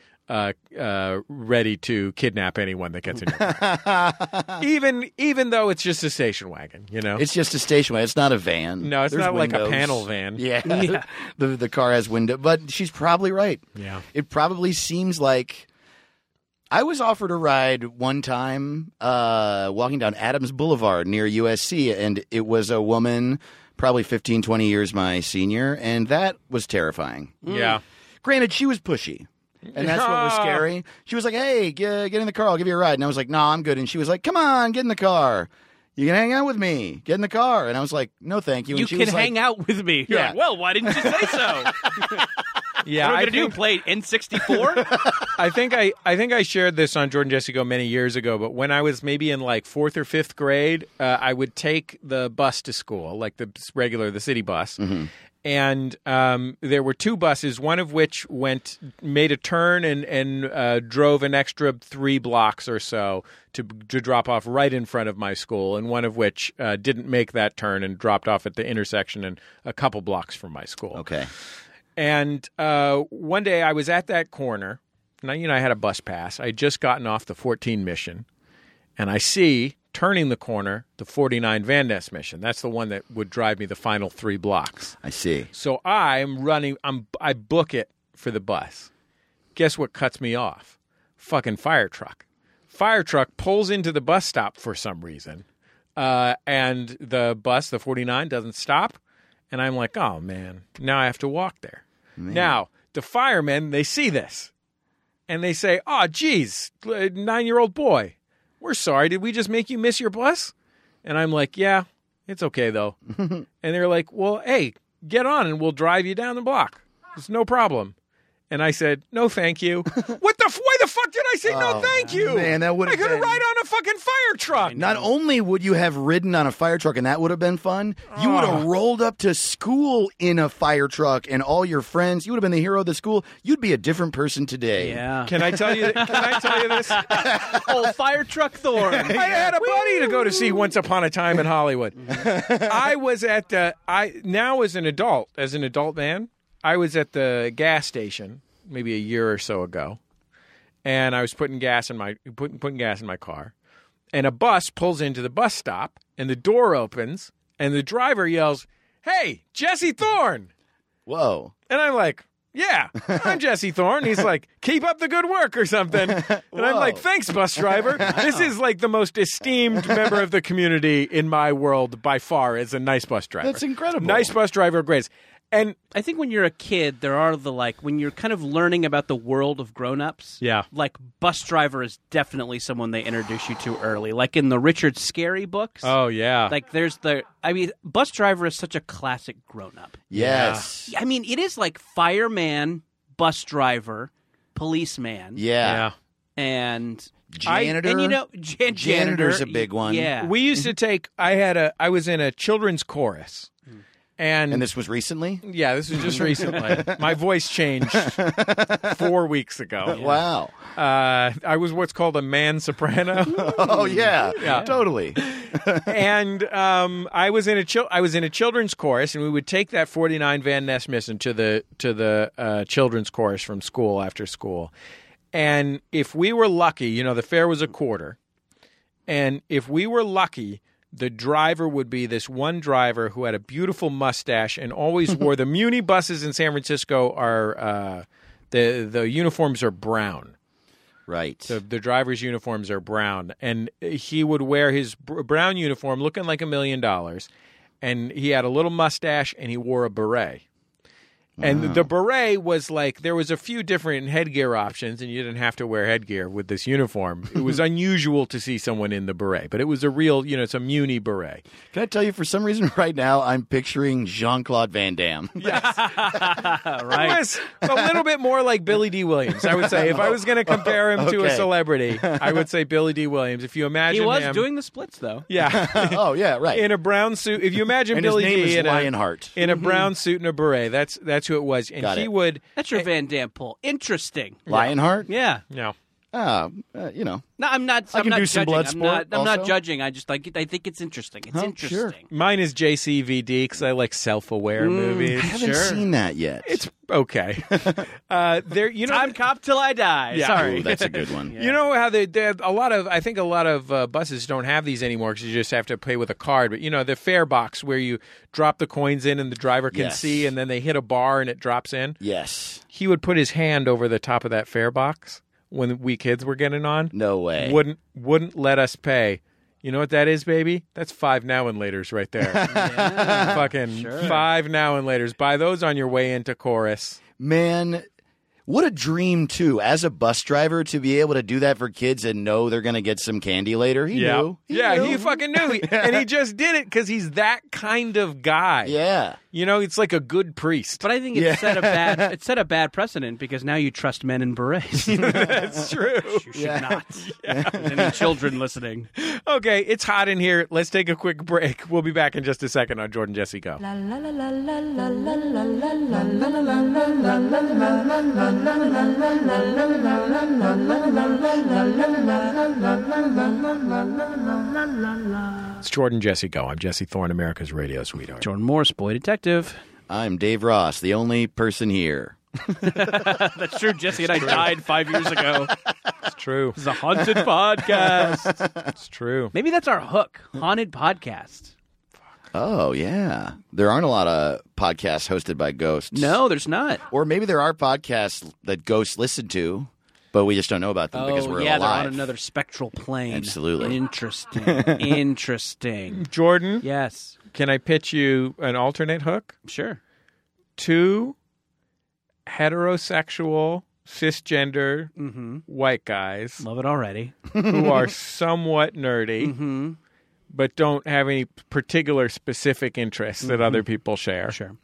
ready to kidnap anyone that gets in your car. even though it's just a station wagon, you know? It's just a station wagon. It's not a van. No, it's There's not windows. like a panel van. Yeah. The car has window, but she's probably right. Yeah. It probably seems like I was offered a ride one time walking down Adams Boulevard near USC, and it was a woman probably 15, 20 years my senior, and that was terrifying. Yeah. Granted, she was pushy. And that's what was scary. She was like, hey, get in the car. I'll give you a ride. And I was like, no, I'm good. And she was like, come on, get in the car. You can hang out with me. Get in the car. And I was like, no, thank you. And You she can was like, hang out with me. You're Yeah. like, well, why didn't you say so? Yeah, What are I we gonna think, do? Play N64? I think I shared this on Jordan Jesse Go many years ago. But when I was maybe in like 4th or 5th grade, I would take the bus to school, like the city bus. Mm-hmm. And there were 2 buses, one of which made a turn and drove an extra 3 blocks or so to drop off right in front of my school, and one of which didn't make that turn and dropped off at the intersection and a couple blocks from my school. Okay. And one day I was at that corner, and I had a bus pass. I had just gotten off the 14 mission, and I see, turning the corner, the 49 Van Ness mission. That's the one that would drive me the final 3 blocks. I see. So I'm running. I book it for the bus. Guess what cuts me off? Fucking fire truck. Fire truck pulls into the bus stop for some reason, and the bus, the 49, doesn't stop. And I'm like, oh man, now I have to walk there. Man. Now the firemen, they see this, and they say, oh geez, 9-year-old boy, we're sorry. Did we just make you miss your bus? And I'm like, yeah, it's okay though. And they're like, well, hey, get on and we'll drive you down the block. It's no problem. And I said, no, thank you. Why the fuck did I say no, thank you? Man, that would I have could been... ride on a fucking fire truck. Not only would you have ridden on a fire truck, and that would have been fun, you would have rolled up to school in a fire truck, and all your friends, you would have been the hero of the school. You'd be a different person today. Yeah. Can I tell you this? Oh, fire truck Thorn. I had a buddy to go to see Once Upon a Time in Hollywood. I was at now as an adult man, I was at the gas station maybe a year or so ago, and I was putting gas in my car, and a bus pulls into the bus stop, and the door opens, and the driver yells, "Hey, Jesse Thorne!" Whoa. And I'm like, yeah, I'm Jesse Thorne. He's like, keep up the good work or something. And I'm like, thanks, bus driver. This is like the most esteemed member of the community in my world by far, as a nice bus driver. That's incredible. Nice bus driver, great. And I think when you're a kid, there are when you're kind of learning about the world of grown-ups. Yeah. Like, bus driver is definitely someone they introduce you to early. Like in the Richard Scarry books. oh yeah, Like bus driver is such a classic grown-up. Yes. I mean, it is like fireman, bus driver, policeman. Yeah. And Janitor. janitor. Janitor's a big one. Yeah. we used to take. I was in a children's chorus. And this was recently? yeah, this was just recently. My voice changed 4 weeks ago. Wow. I was what's called a man soprano. Oh, yeah. Totally. And I was in a children's chorus, and we would take that 49 Van Ness mission to the children's chorus from school after school. And if we were lucky, the fare was $0.25. And if we were lucky, the driver would be this one driver who had a beautiful mustache and always wore the Muni buses in San Francisco are the uniforms are brown. Right. The driver's uniforms are brown, and he would wear his brown uniform looking like $1 million, and he had a little mustache and he wore a beret. And the beret was like, there was a few different headgear options, and you didn't have to wear headgear with this uniform. It was unusual to see someone in the beret, but it was a real, it's a Muni beret. Can I tell you, for some reason right now, I'm picturing Jean-Claude Van Damme. Yes. Right. It was a little bit more like Billy D. Williams, I would say. If I was going to compare him to a Okay. celebrity, I would say Billy D. Williams. If you imagine He was him, doing the splits, though. yeah, Oh, yeah, right. in a brown suit. If you imagine And Billy his name D. is in Lionheart. in a brown suit and a beret, that's who it was. And Got he it. would, That's your Van Damme pull. Interesting. Lionheart? Yeah. no. No, I'm not. I I'm can not do some judging. blood I'm sport not also. judging. I just like. I think it's interesting. It's Oh, interesting. sure. Mine is JCVD because I like self-aware movies. I haven't seen that yet. It's okay. Time cop till I die. Yeah. Sorry. Ooh, that's a good one. You know how I think a lot of buses don't have these anymore because you just have to pay with a card. But the fare box where you drop the coins in and the driver can Yes. see, and then they hit a bar and it drops in. Yes. He would put his hand over the top of that fare box when we kids were getting on. No way. Wouldn't let us pay. You know what that is, baby? That's 5 now and laters right there. Fucking 5 now and laters. Buy those on your way into chorus. Man, what a dream, too, as a bus driver, to be able to do that for kids and know they're going to get some candy later. He knew. He knew. He fucking knew. And he just did it because he's that kind of guy. Yeah. It's like a good priest. But I think it set a bad precedent because now you trust men in berets. That's true. You should not. Any children listening? Okay, it's hot in here. Let's take a quick break. We'll be back in just a second on Jordan Jesse Go. La la la la la la la la la la. It's Jordan Jesse Go. I'm Jesse Thorne, America's radio sweetheart. Jordan Morse, boy detective. I'm Dave Ross, the only person here. That's true. Jesse and I died 5 years ago. It's true. It's a haunted podcast. It's true. Maybe that's our hook. Haunted podcast. Oh, yeah. There aren't a lot of podcasts hosted by ghosts. No, there's not. Or maybe there are podcasts that ghosts listen to, but we just don't know about them because we're alive. they're on another spectral plane. Absolutely. Interesting. Interesting. Jordan, Yes. can I pitch you an alternate hook? Sure. 2 heterosexual, cisgender white guys Love it already. who are somewhat nerdy, but don't have any particular specific interests that other people share. Sure.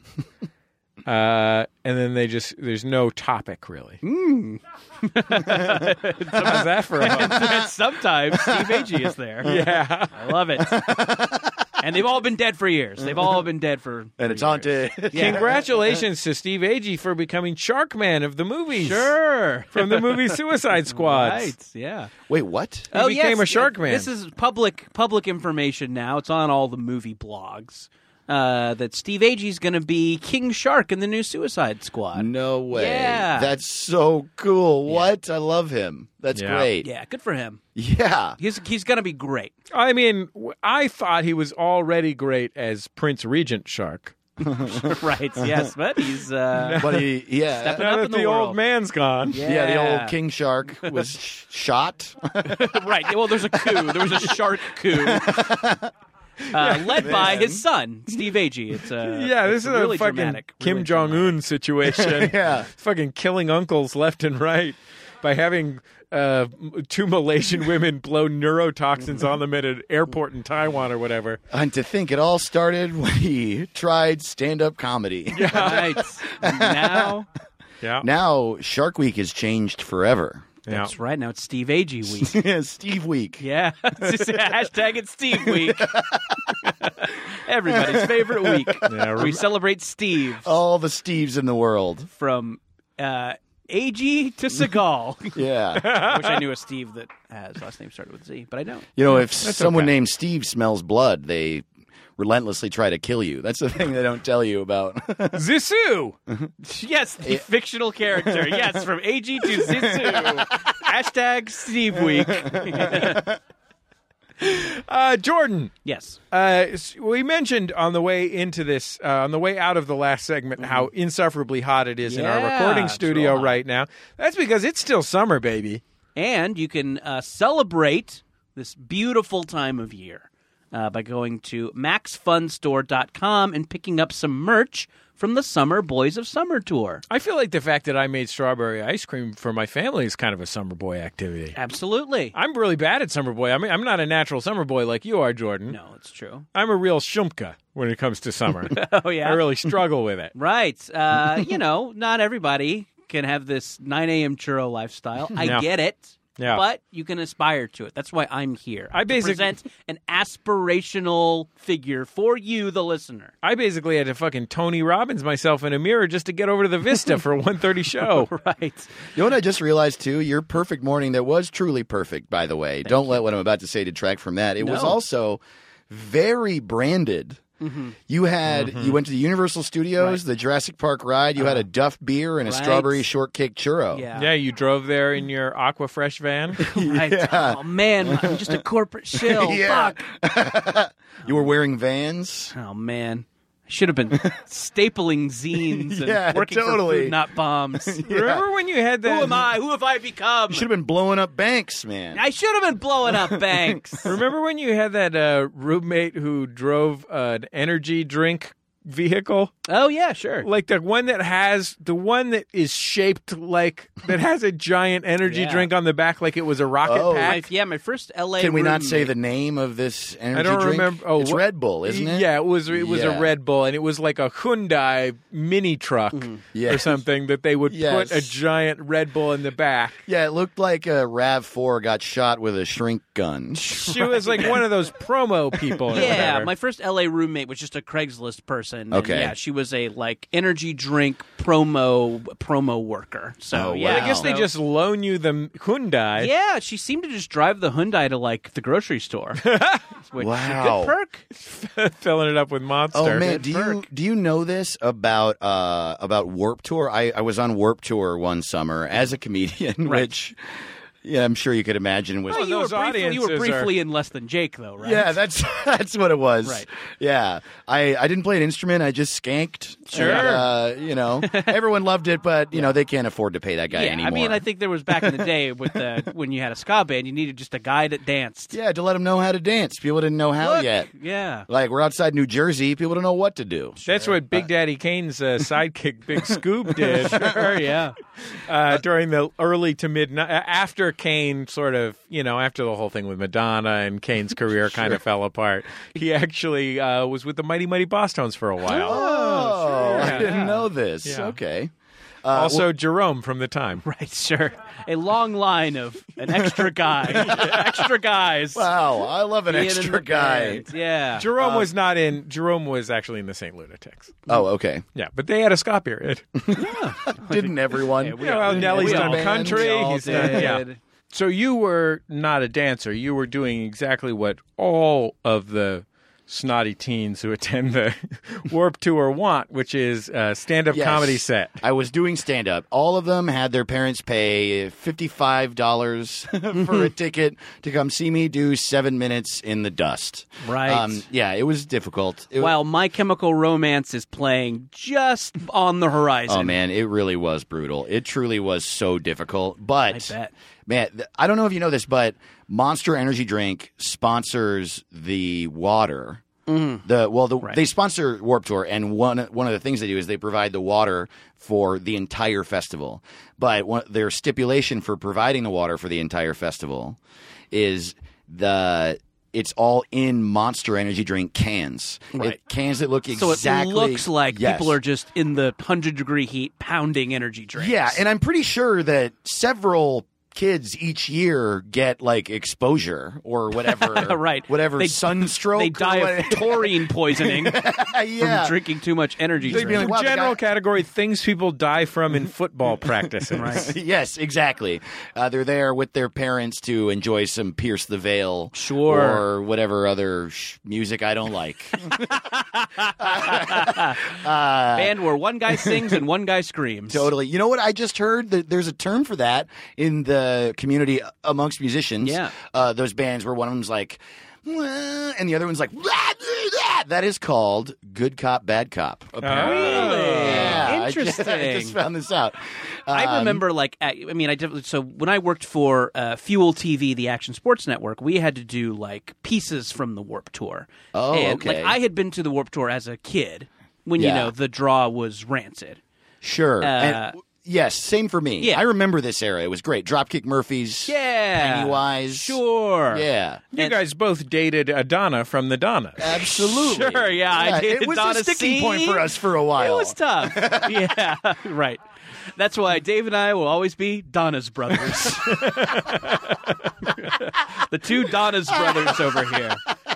And then there's no topic, really. How's that for a hook? And sometimes Steve Agee is there. Yeah. I love it. And they've all been dead for years. They've all been dead for And it's years. haunted. Yeah. Congratulations to Steve Agee for becoming Sharkman of the movies. Sure. From the movie Suicide Squad. Right, yeah. Wait, what? He became a shark man. This is public information now. It's on all the movie blogs. That Steve Agee's going to be King Shark in the new Suicide Squad. No way. Yeah. That's so cool. What? I love him. That's Yeah. great. Yeah, good for him. Yeah. He's going to be great. I mean, I thought he was already great as Prince Regent Shark. Right, yes, but he's But yeah. Stepping Now up that in the the old world. man's gone. Yeah, the old King Shark was shot. Right. Well, there's a coup. There was a shark coup. Led by his son, Steve Agee. It's This is really a fucking dramatic, Kim really Jong-un situation. Yeah. Fucking killing uncles left and right by having 2 Malaysian women blow neurotoxins on them at an airport in Taiwan or whatever. And to think it all started when he tried stand-up comedy. Right. And Yeah. Now, Shark Week has changed forever. that's right. Now it's Steve Agee week. Yeah, Steve Week. Yeah. Hashtag it's Steve week. Everybody's favorite week. Yeah, We celebrate Steve All the Steves in the world. from Agee to Seagal. Yeah. I wish I knew a Steve that has last name started with Z, but I don't. You know, if someone okay. named Steve smells blood, they relentlessly try to kill you. That's the thing they don't tell you about. Zissou! Yes, the fictional character. Yes, from Agee to Zissou. Hashtag Steve week. Jordan, Yes. we mentioned on the way into this, on the way out of the last segment, how insufferably hot it is in our Yeah, recording it's studio real hot. right now. That's because it's still summer, baby. And you can celebrate this beautiful time of year by going to maxfunstore.com and picking up some merch from the Summer Boys of Summer tour. I feel like the fact that I made strawberry ice cream for my family is kind of a summer boy activity. Absolutely. I'm really bad at summer boy. I mean, I'm not a natural summer boy like you are, Jordan. No, it's true. I'm a real shumka when it comes to summer. Oh, yeah? I really struggle with it. Right. Not everybody can have this 9 a.m. churro lifestyle. I Yeah. get it. Yeah. But you can aspire to it. That's why I'm here. I to present an aspirational figure for you, the listener. I basically had to fucking Tony Robbins myself in a mirror just to get over to the Vista for a 1:30 show. Right. You know what I just realized, too? Your perfect morning that was truly perfect, by the way. Don't let what I'm about to say detract from that. It was No. also very branded. You had you went to the Universal Studios, the Jurassic Park ride. You had a Duff beer and a Right. strawberry shortcake churro. Yeah. Yeah, you drove there in your Aquafresh van. Right. Yeah. Oh, man. I'm just a corporate shill. Yeah. Fuck. You were wearing Vans. Oh, man. I should have been stapling zines and Yeah, working totally. for Food Not Bombs. Remember when you had that? Who am I? Who have I become? You should have been blowing up banks, man. I should have been blowing up banks. Remember when you had that roommate who drove an energy drink vehicle? Oh yeah, sure. Like the one that is shaped like that has a giant energy Yeah. drink on the back, like it was a rocket Oh. pack. My first LA. Can we not roommate- say the name of this energy I don't drink? remember. Oh, it's what- Red Bull, isn't it? Yeah, it was a Yeah. Red Bull, and it was like a Hyundai mini truck or Yes. something that they would Yes. put a giant Red Bull in the back. Yeah, it looked like a RAV4 got shot with a shrink gun. She was like one of those promo people. Or Yeah, whatever. my first LA roommate was just a Craigslist person. and Okay. yeah, she was a like energy drink promo worker. So Oh, yeah, I guess they so- just loan you the Hyundai. Yeah, she seemed to just drive the Hyundai to like the grocery store. Which, Wow. good perk. filling it up with Monster. Oh man, Good do you know this about Warped Tour? I was on Warped Tour one summer as a comedian, which I'm sure you could imagine was Well, you, were those briefly, you were audiences briefly in Less Than Jake, though, right? yeah, that's what it was. Right. Yeah, I didn't play an instrument. I just skanked. Sure. And, everyone loved it, but they can't afford to pay that guy Yeah, anymore. I mean, I think there was back in the day with when you had a ska band, you needed just a guy that danced. yeah, to let them know how to dance. People didn't know how Look, yet. Yeah. Like we're outside New Jersey, people don't know what to do. That's what Big Daddy Kane's sidekick, Big Scoob, did Sure, yeah. during the early to mid after Kane sort of, after the whole thing with Madonna and Kane's career kind of fell apart. He actually was with the Mighty Mighty Boss Tones for a while. Oh, I Yeah. didn't know this. Yeah. Okay. Also, Jerome from the time. Right, sure. A long line of an extra guy. Extra guys. Wow, I love an being in extra the guy. band. Yeah. Jerome was not in. Jerome was actually in the St. Lunatics. Oh, okay. Yeah, but they had a ska period. Didn't everyone? Yeah, we Yeah, well, Nelly's we done all- country. we all He's done, did. yeah. So you were not a dancer. You were doing exactly what all of the snotty teens who attend the Warped Tour want, which is a stand-up Yes. comedy set. I was doing stand up. All of them had their parents pay $55 for a ticket to come see me do 7 minutes in the dust. Right. Yeah, it was difficult. While My Chemical Romance is playing just on the horizon. Oh man, it really was brutal. It truly was so difficult. But I bet. man, I don't know if you know this, but Monster Energy Drink sponsors the water. They sponsor Warped Tour, and one of the things they do is they provide the water for the entire festival. But their stipulation for providing the water for the entire festival is it's all in Monster Energy Drink cans. Right. Cans that look So exactly. it looks like Yes. people are just in the 100-degree heat pounding energy drinks. Yeah, and I'm pretty sure that several kids each year get like exposure or whatever, Right. Whatever They- sunstroke. They or die of what- taurine poisoning yeah. from drinking too much energy They'd be drink. like, wow, the General guy- category, things people die from in football practices. Right. Yes, exactly. They're there with their parents to enjoy some Pierce the Veil, Sure. or whatever other music I don't like. Band where one guy sings and one guy screams. Totally. You know what? I just heard that there's a term for that in the community amongst musicians. Yeah. Those bands where one of them's like, "Wah," and the other one's like, "Wah, wah." That is called good cop, bad cop. Apparently. Really? Yeah. I Interesting. just found this out. I remember, so when I worked for Fuel TV, the Action Sports Network, we had to do like pieces from the Warped Tour. Oh, and, okay. Like I had been to the Warped Tour as a kid when Yeah. the draw was rancid. Sure. And, yes, same for me. Yeah. I remember this era. It was great. Dropkick Murphys. Yeah, Pennywise. Sure. Yeah. You guys both dated Adana from the Donnas. Absolutely. Sure, yeah, I did. It was Donna a sticking C. point for us for a It while. was tough. Yeah, right. That's why Dave and I will always be Donna's brothers. The two Donna's brothers over here.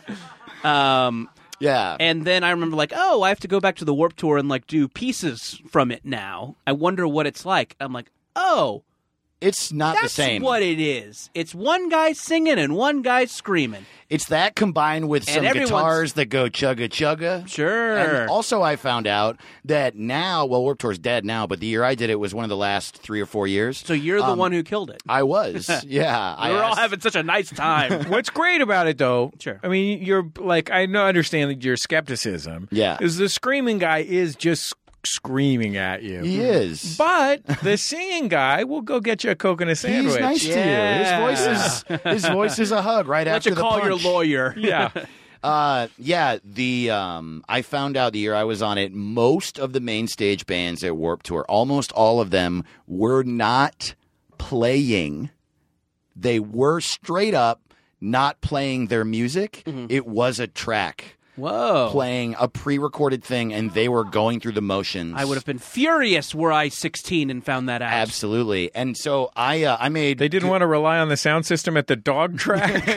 Yeah. And then I remember like, oh, I have to go back to the Warped Tour and like do pieces from it now. I wonder what it's like. I'm like, oh, It's not that's the same. what it is. It's one guy singing and one guy screaming. It's that combined with And some everyone's- guitars that go chugga chugga. Sure. And also, I found out that now, well, Warped Tour's dead now, but the year I did it was one of the last 3 or 4 years. So you're the one who killed it. I was, yeah. We were all having such a nice time. What's great about it, though, Sure. I mean, you're like, I know, understand your skepticism. Yeah. Is the screaming guy is just screaming at you. He is. But the singing guy will go get you a Coke and a sandwich. He's nice Yeah. to you. His voice is a hug right Let after you the call your punch. lawyer. Yeah. I found out the year I was on it, most of the main stage bands at Warped Tour, almost all of them were not playing. They were straight up not playing their music. It was a track. Whoa. Playing a pre-recorded thing, and they were going through the motions. I would have been furious were I 16 and found that out. Absolutely. And so I made... They didn't want to rely on the sound system at the dog track.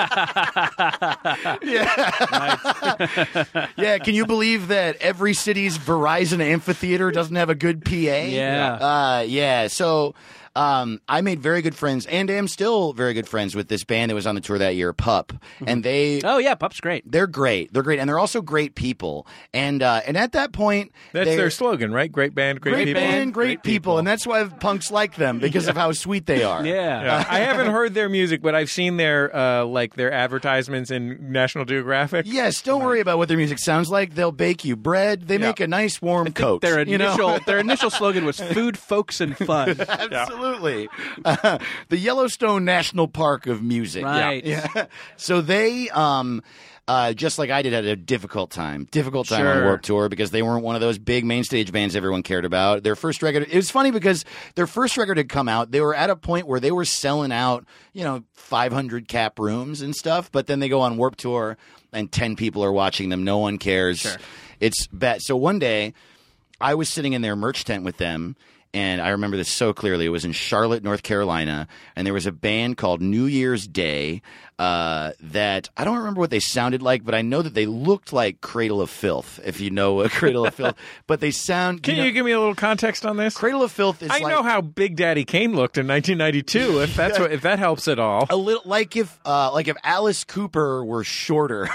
Yeah, can you believe that every city's Verizon amphitheater doesn't have a good PA? Yeah. So I made very good friends, and am still very good friends with this band that was on the tour that year, Pup. And they... Oh, yeah, Pup's great. They're great. They're great, and they're also great people. And at that point... That's their slogan, right? Great band, great people. Band, great people. And that's why punks like them, because of how sweet they are. Yeah. I haven't heard their music, but I've seen their their advertisements in National Geographic. Yes, don't worry about what their music sounds like. They'll bake you bread. They make a nice warm coat. Their initial slogan was food, folks, and fun. Absolutely. The Yellowstone National Park of music. Right. Yeah. So they, just like I did, had a difficult time on Sure. Warped Tour because they weren't one of those big main stage bands everyone cared about. Their first record, it was funny because their first record had come out. They were at a point where they were selling out, 500 cap rooms and stuff, but then they go on Warped Tour and 10 people are watching them. No one cares. Sure. It's bad. So one day I was sitting in their merch tent with them. And I remember this so clearly. It was in Charlotte, North Carolina, and there was a band called New Year's Day that I don't remember what they sounded like, but I know that they looked like Cradle of Filth, if you know a Cradle of Filth. But they sound... Can you give me a little context on this? Cradle of Filth is I know how Big Daddy Kane looked in 1992, if that helps at all. a little like if Alice Cooper were shorter.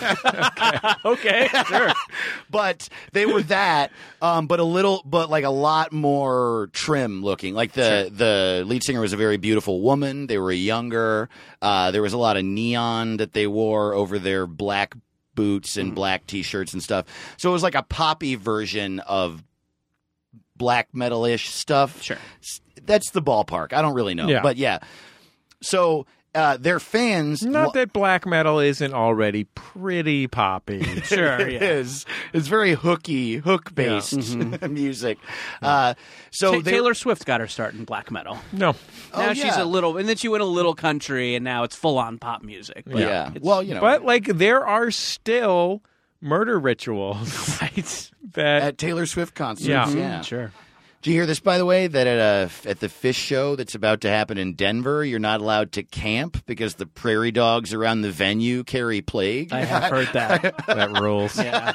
Okay, sure. But they were that, but a lot more trim looking. Like the lead singer was a very beautiful woman. They were younger. There was a lot of neon that they wore over their black boots and black T-shirts and stuff. So it was like a poppy version of black metal-ish stuff. Sure. That's the ballpark. I don't really know. Yeah. But yeah. So their fans... Not that black metal isn't already pretty poppy. Sure, It is. It's very hook-based music. So Taylor Swift got her start in black metal. No. Now she's yeah. a little, and then she went a little country, and now it's full-on pop music. But Yeah. it's- Well, But, there are still murder rituals. right. That at Taylor Swift concerts. Yeah. Yeah. Sure. Did you hear this, by the way, that at the Fish show that's about to happen in Denver, you're not allowed to camp because the prairie dogs around the venue carry plague? I have heard that. that rules. Yeah.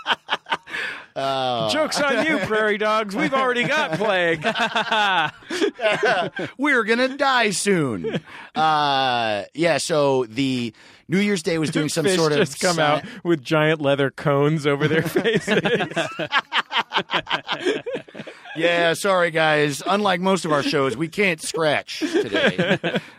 Joke's on you, prairie dogs. We've already got plague. We're going to die soon. So the New Year's Day was doing some Fish sort of... just come out with giant leather cones over their faces. Yeah, sorry, guys. Unlike most of our shows, we can't scratch today.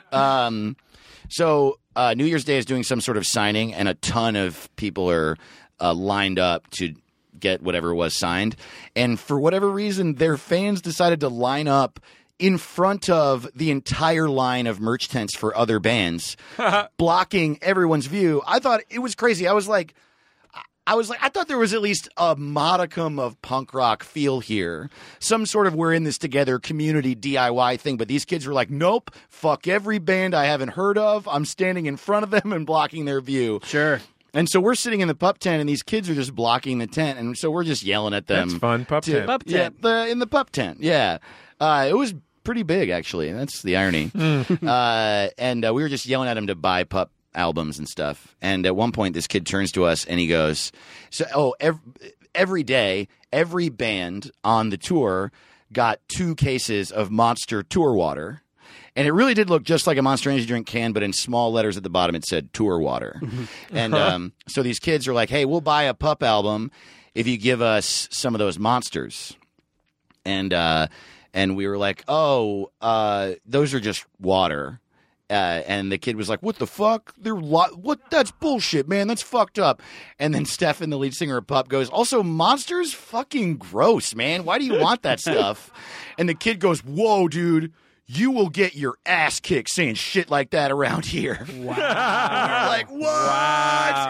So New Year's Day is doing some sort of signing, and a ton of people are lined up to get whatever was signed. And for whatever reason, their fans decided to line up in front of the entire line of merch tents for other bands, blocking everyone's view. I thought it was crazy. I thought there was at least a modicum of punk rock feel here. Some sort of we're in this together community DIY thing. But these kids were like, nope, fuck every band I haven't heard of. I'm standing in front of them and blocking their view. Sure. And so we're sitting in the pup tent, and these kids are just blocking the tent. And so we're just yelling at them. That's fun. Pup tent. Pup tent. Yeah, in the pup tent. Yeah. It was pretty big, actually. That's the irony. And we were just yelling at them to buy pup albums and stuff. And at one point, this kid turns to us and he goes, every day, every band on the tour got 2 cases of Monster Tour Water. And it really did look just like a Monster Energy drink can, but in small letters at the bottom it said Tour Water. And so these kids are like, hey, we'll buy a pup album if you give us some of those monsters. And we were like, those are just water. And the kid was like, what the fuck? What? That's bullshit, man. That's fucked up. And then Stefan, the lead singer of Pup, goes, also, Monster's fucking gross, man. Why do you want that stuff? And the kid goes, whoa, dude. You will get your ass kicked saying shit like that around here. Wow. And we were like, what? Wow.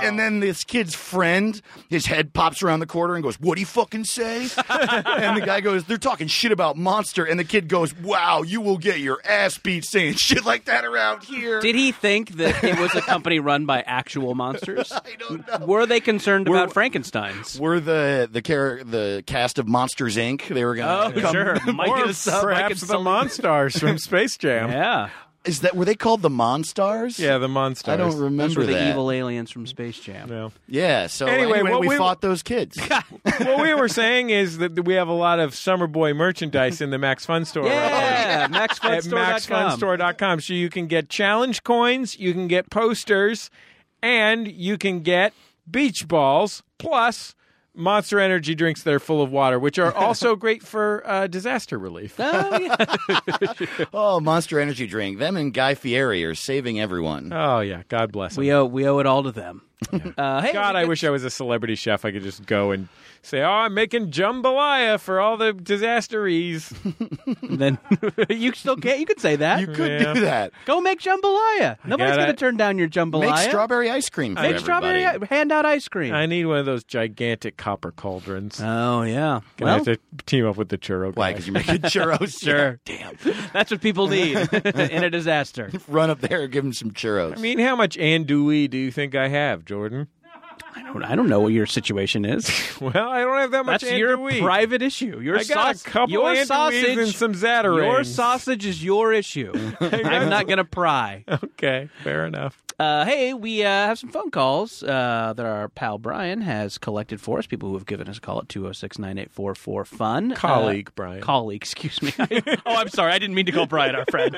And then this kid's friend, his head pops around the corner and goes, "What'd he fucking say?" And the guy goes, "They're talking shit about Monster." And the kid goes, "Wow, you will get your ass beat saying shit like that around here." Did he think that it was a company run by actual monsters? I don't know. Were they concerned about Frankensteins? Were the cast of Monsters Inc. They were going to come. Sure. Mike Or and Sully. perhaps the Monstars from Space Jam. Yeah. Were they called the Monstars? Yeah, the Monstars. I don't Those remember were the that. evil aliens from Space Jam. Yeah. Yeah, so Anyway, anyway what we we- fought those kids. What we were saying is that we have a lot of Summer Boy merchandise in the Max Fun Store. Yeah, at MaxFunStore.com. MaxFunStore.com. So you can get challenge coins, you can get posters, and you can get beach balls, plus Monster Energy drinks that are full of water, which are also great for disaster relief. Oh, yeah. Oh, Monster Energy drink. Them and Guy Fieri are saving everyone. Oh, yeah. God bless them. We owe it all to them. Hey, God, I wish I was a celebrity chef. I could just go and say, "Oh, I'm making jambalaya for all the disasteries." Then you still can't. You could say that. You could Yeah. do that. Go make jambalaya. Nobody's gotta- going to turn down your jambalaya. Make strawberry ice cream for Make everybody. strawberry. Hand out ice cream. I need one of those gigantic copper cauldrons. Oh yeah. Gonna have to team up with the churro guy. Why? Because you're making churros? Sure. Yeah, damn. That's what people need in a disaster. Run up there and give them some churros. I mean, how much andouille do you think I have, Jordan? I don't know what your situation is. Well, I don't have that much That's your andouille. private issue. Your I got a couple your andouilles sausage and some Zatarain's. Your sausage is your issue. I'm not going to pry. Okay, fair enough. Hey, we have some phone calls that our pal Brian has collected for us. People who have given us a call at 206-984-4FUN. Colleague, Brian. Colleague, excuse me. I'm sorry. I didn't mean to call Brian our friend.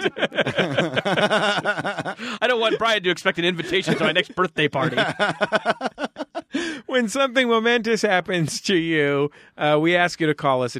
I don't want Brian to expect an invitation to my next birthday party. When something momentous happens to you, we ask you to call us at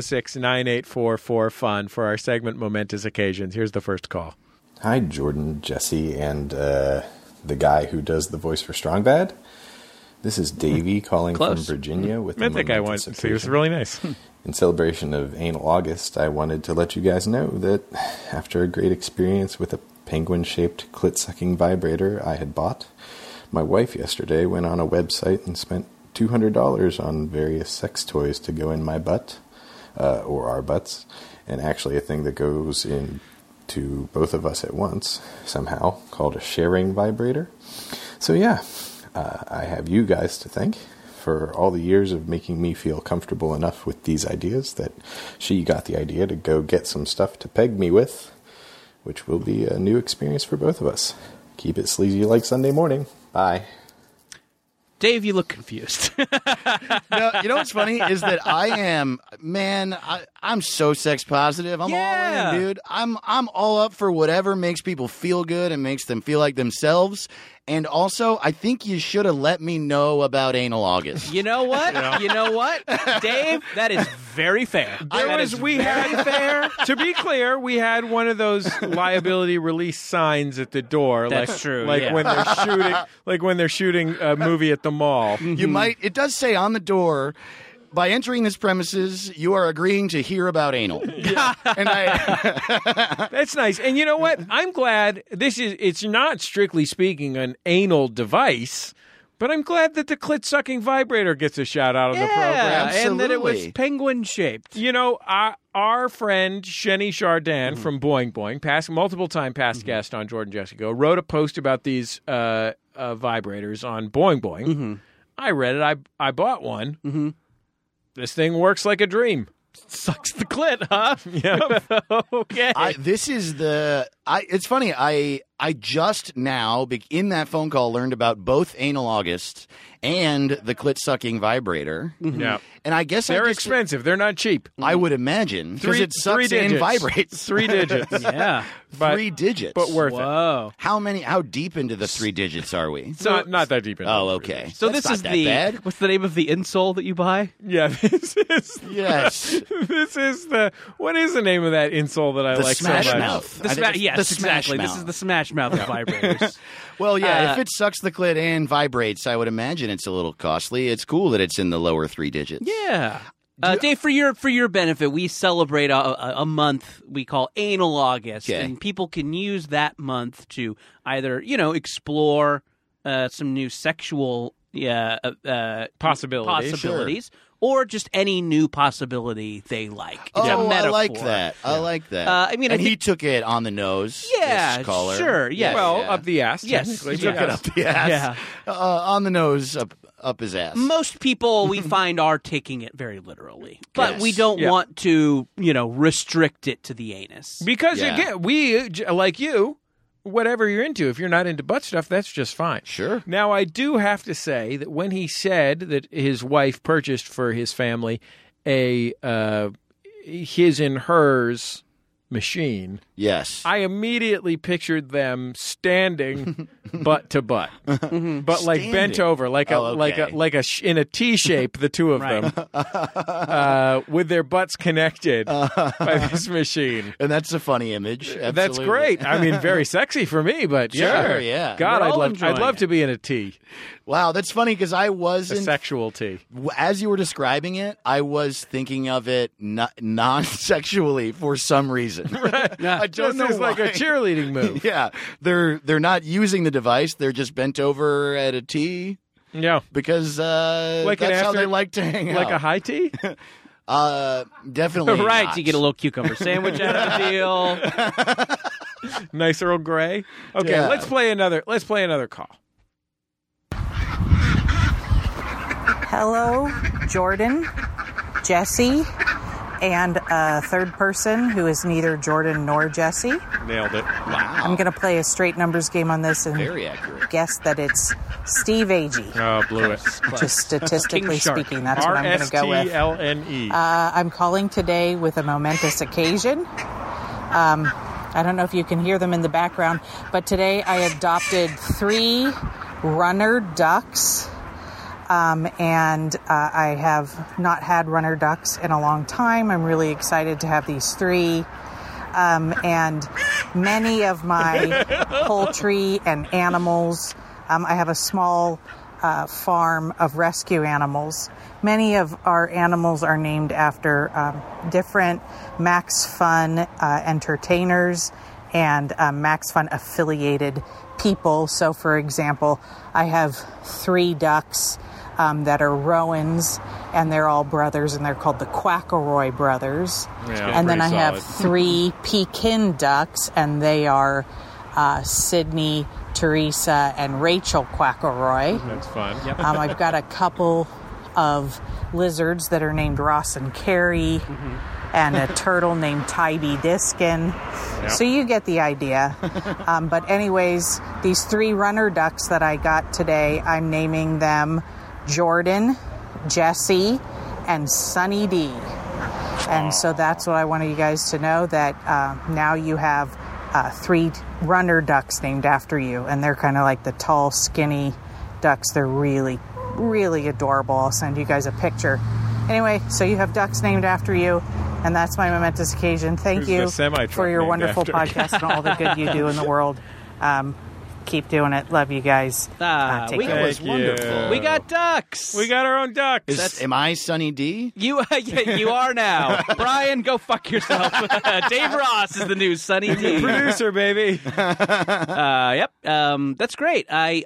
206-984-4FUN for our segment Momentous Occasions. Here's the first call. Hi, Jordan, Jesse, and the guy who does the voice for Strong Bad. This is Davey calling Close. from Virginia with Met a that guy momentous once. He was occasion. really nice. In celebration of Anal August, I wanted to let you guys know that after a great experience with a penguin-shaped clit-sucking vibrator I had bought, my wife yesterday went on a website and spent $200 on various sex toys to go in my butt, or our butts, and actually a thing that goes in to both of us at once, somehow, called a sharing vibrator. So yeah, I have you guys to thank for all the years of making me feel comfortable enough with these ideas that she got the idea to go get some stuff to peg me with, which will be a new experience for both of us. Keep it sleazy like Sunday morning. Bye. Dave, you look confused. No, you know what's funny is that I'm so sex positive. I'm Yeah. all in, dude. I'm all up for whatever makes people feel good and makes them feel like themselves. And also, I think you should have let me know about Anal August. You know what? You know what? Dave, that is very fair. Fair. To be clear, we had one of those liability release signs at the door. That's true, Like yeah. when they're shooting a movie at the mall. You might. It does say on the door, by entering this premises, you are agreeing to hear about anal. And That's nice. And you know what? I'm glad it's not strictly speaking an anal device, but I'm glad that the clit sucking vibrator gets a shout out on the program. Yeah, and that it was Absolutely. penguin shaped. You know, our friend Shenny Chardin from Boing Boing, multiple time past guest on Jordan Jesse Go, wrote a post about these vibrators on Boing Boing. I read it. I bought one. This thing works like a dream. Sucks the clit, huh? Yep. Okay. It's funny. I just now, in that phone call, learned about both Anal August and the clit sucking vibrator. Yeah. And I guess They're expensive. They're not cheap. I would imagine because it sucks three digits. and vibrates. 3 digits. yeah. But, 3 digits, but worth it. Whoa. How deep into the 3 digits are we? So not that deep. Oh, okay. So That's this is not that bad. what's the name of the insole that you buy? Yeah, this is Yes. this is what is the name of that insole that I The like Smash so much? Mouth. The I think it's yes, the Smash exactly. This Mouth. is the Smash Mouth of vibrators. Well, yeah, if it sucks the clit and vibrates, I would imagine it's a little costly. It's cool that it's in the lower 3 digits. Yeah. Dave, for your benefit, we celebrate a month we call Anal August, Okay. and people can use that month to either explore some new sexual Possibilities. or just any new possibility they like. It's a Oh, I metaphor. like that. I like that. I mean, I and he think- took it on the nose. Yeah, this caller. sure, yes. Well, Yeah. up the ass. Yes, technically, he Took yes. it up the ass. Yeah. On the nose, up his ass. Most people we find are taking it very literally, but Yes. we don't Yeah. want to, restrict it to the anus. Because Yeah. again, we like you. Whatever you're into, if you're not into butt stuff, that's just fine. Sure. Now, I do have to say that when he said that his wife purchased for his family a his and hers machine, Yes. I immediately pictured them standing butt to butt, but like bent Standing? over, like a Oh, okay. in a T shape, the two of them, with their butts connected by this machine. And that's a funny image. That's Absolutely. great. I mean, very sexy for me, but Sure, yeah. God, We're I'd all love enjoying to be in a T, Wow, that's funny because I a wasn't. sexual T. As you were describing it, I was thinking of it non-sexually for some reason. I don't Just know as like a why. cheerleading move. Yeah, they're not using the device. They're just bent over at a T Yeah, because Like an that's how after- they like to hang like out. a high T. Definitely right, not. you get a little cucumber sandwich out of the deal. Nice Earl Grey. Okay, Yeah. let's play another call. Hello, Jordan, Jesse, and a third person who is neither Jordan nor Jesse. Nailed it. I'm going to play a straight numbers game on this and Very accurate. guess that it's Steve Agee. Oh, blew it. Just statistically King Shark. speaking, that's what I'm going to go with. RSTLNE. I'm calling today with a momentous occasion. I don't know if you can hear them in the background, but today I adopted 3 runner ducks. And I have not had runner ducks in a long time. I'm really excited to have these 3. And many of my poultry and animals, I have a small farm of rescue animals. Many of our animals are named after different Max Fun entertainers and Max Fun affiliated people. So, for example, I have 3 ducks that are Rowans, and they're all brothers, and they're called the Quackeroy brothers. Yeah, And then I pretty have solid. 3 Pekin ducks, and they are Sydney, Teresa, and Rachel Quackeroy. That's fun. I've got a couple of lizards that are named Ross and Carrie, and a turtle named Tybee Diskin. So you get the idea. But anyways, these 3 runner ducks that I got today, I'm naming them Jordan, Jesse, and Sunny D. And so that's what I wanted you guys to know, that now you have 3 runner ducks named after you. And they're kind of like the tall, skinny ducks. They're really, really adorable. I'll send you guys a picture. Anyway, so you have ducks named after you. And that's my momentous occasion. Thank Who's you the semi-truck for your named wonderful after? podcast and all the good you do in the world. Keep doing it. Love you guys. Take we, care. That was Thank you. wonderful. we got ducks. We got our own ducks. Am I Sunny D? You, you are now. Brian, go fuck yourself. Dave Ross is the new Sunny D. Producer, baby. Yep. That's great. Maybe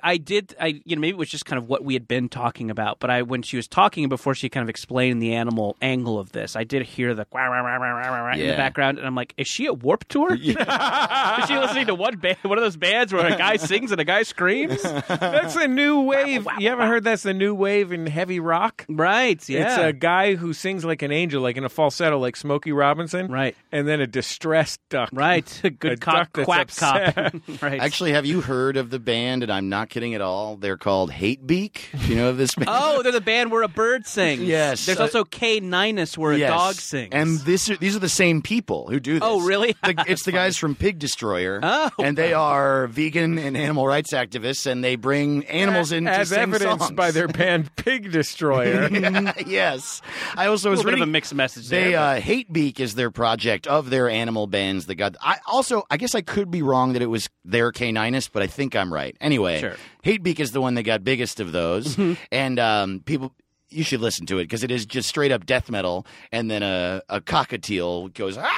it was just kind of what we had been talking about, but when she was talking before she kind of explained the animal angle of this, I did hear the in the Yeah. background, and I'm like, is she at Warped Tour? Is she listening to one of those bands where a guy sings and a guy screams? That's the new wave. You ever heard that's the new wave in heavy rock? Right. Yeah. It's a guy who sings like an angel, like in a falsetto, like Smokey Robinson. Right. And then a distressed duck. Right. A good A cop, duck that's quack upset. cop. Right. Actually, have you heard of the band? And I'm not kidding at all. They're called Hatebeak. Do you know of this band? Oh, they're the band where a bird sings. Yes. There's also K Ninus where Yes. a dog sings. And these are the same people who do this. Oh, really? It's the guys from Pig Destroyer. Oh. And they are vegan and animal rights activists, and they bring animals in to As sing evidenced songs. by their band Pig Destroyer. Yes. I also a was little bit of reading a mixed message They there. Hatebeak is their project of their animal bands that got. I guess I could be wrong that it was their Caninus, but I think I'm right. Anyway, Sure. Hatebeak is the one that got biggest of those, and people. You should listen to it because it is just straight up death metal, and then a cockatiel goes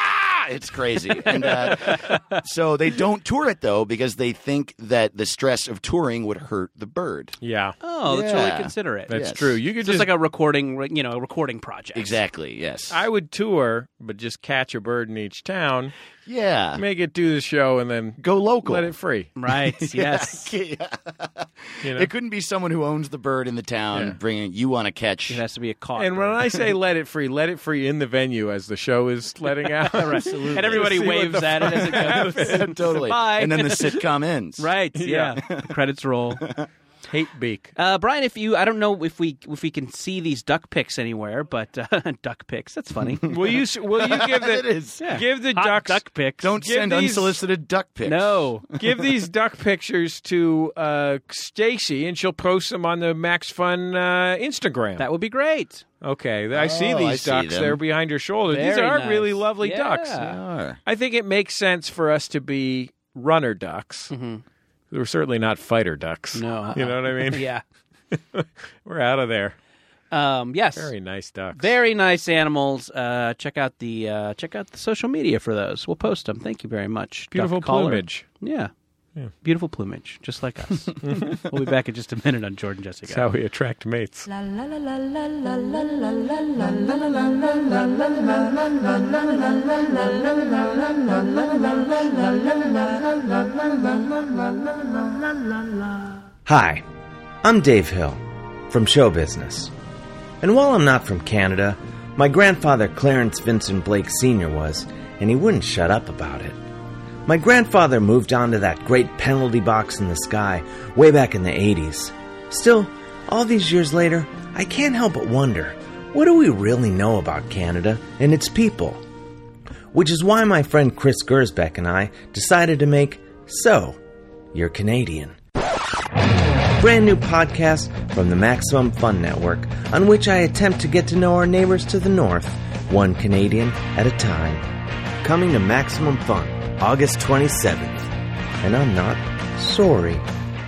It's crazy. And so they don't tour it, though, because they think that the stress of touring would hurt the bird. Yeah. Oh, that's Yeah. really considerate. That's Yes. true. You could So it's just like a recording project. Exactly, yes. I would tour, but just catch a bird in each town, Yeah. make it do the show, and then Go local. let it free. Right. Yes. Yeah. You know? It couldn't be someone who owns the bird in the town Yeah. bringing you want to catch. It has to be a caught. And when I say let it free in the venue as the show is letting out. Absolutely. And everybody See what waves the at it as it goes. Totally. Bye. And then the sitcom ends. Right. Yeah. The credits roll. Hate beak. Brian, I don't know if we can see these duck pics anywhere, but duck pics. That's funny. Will you give It the is. give the Hot ducks duck pics. Don't Give send these- unsolicited duck pics. No. give these duck pictures to Stacy and she'll post them on the Max Fun Instagram. That would be great. Okay, I see Oh, these I see ducks. them. They're behind your shoulder. These Very are nice. really lovely Yeah. ducks. Are. I think it makes sense for us to be runner ducks. We're certainly not fighter ducks. No. You know what I mean? Yeah. We're out of there. Yes. Very nice ducks. Very nice animals. Check out the social media for those. We'll post them. Thank you very much. Beautiful Duck caller. plumage. Yeah. Beautiful plumage, just like us. We'll be back in just a minute on Jordan Jesse Go. That's how we attract mates. La la la la la la la la la la la la. Hi, I'm Dave Hill from Show Business. And while I'm not from Canada, my grandfather Clarence Vincent Blake Sr. was, and he wouldn't shut up about it. My grandfather moved onto that great penalty box in the sky way back in the 80s. Still, all these years later, I can't help but wonder, what do we really know about Canada and its people? Which is why my friend Chris Gersbeck and I decided to make So, You're Canadian. Brand new podcast from the Maximum Fun Network, on which I attempt to get to know our neighbors to the north, one Canadian at a time. Coming to Maximum Fun, August 27th. And I'm not sorry.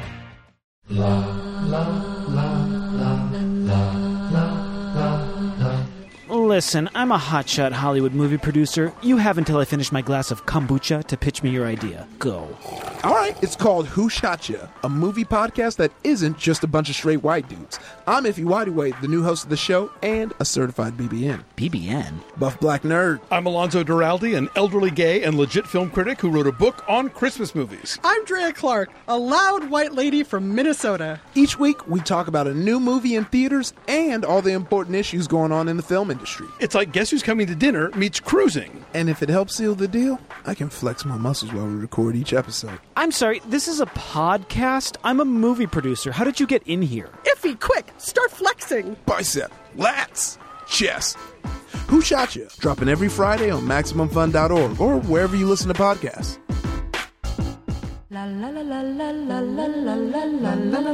Listen, I'm a hotshot Hollywood movie producer. You have until I finish my glass of kombucha to pitch me your idea. Go. All right, it's called Who Shot Ya, a movie podcast that isn't just a bunch of straight white dudes. I'm Iffy Whitey, the new host of the show and a certified BBN. BBN? Buff Black Nerd. I'm Alonzo Duralde, an elderly gay and legit film critic who wrote a book on Christmas movies. I'm Drea Clark, a loud white lady from Minnesota. Each week, we talk about a new movie in theaters and all the important issues going on in the film industry. It's like Guess Who's Coming to Dinner meets cruising. And if it helps seal the deal, I can flex my muscles while we record each episode. I'm sorry, this is a podcast? I'm a movie producer. How did you get in here? Iffy, quick, start flexing. Bicep, lats, chest. Who Shot Ya? Dropping every Friday on MaximumFun.org or wherever you listen to podcasts. La la la la la la la la la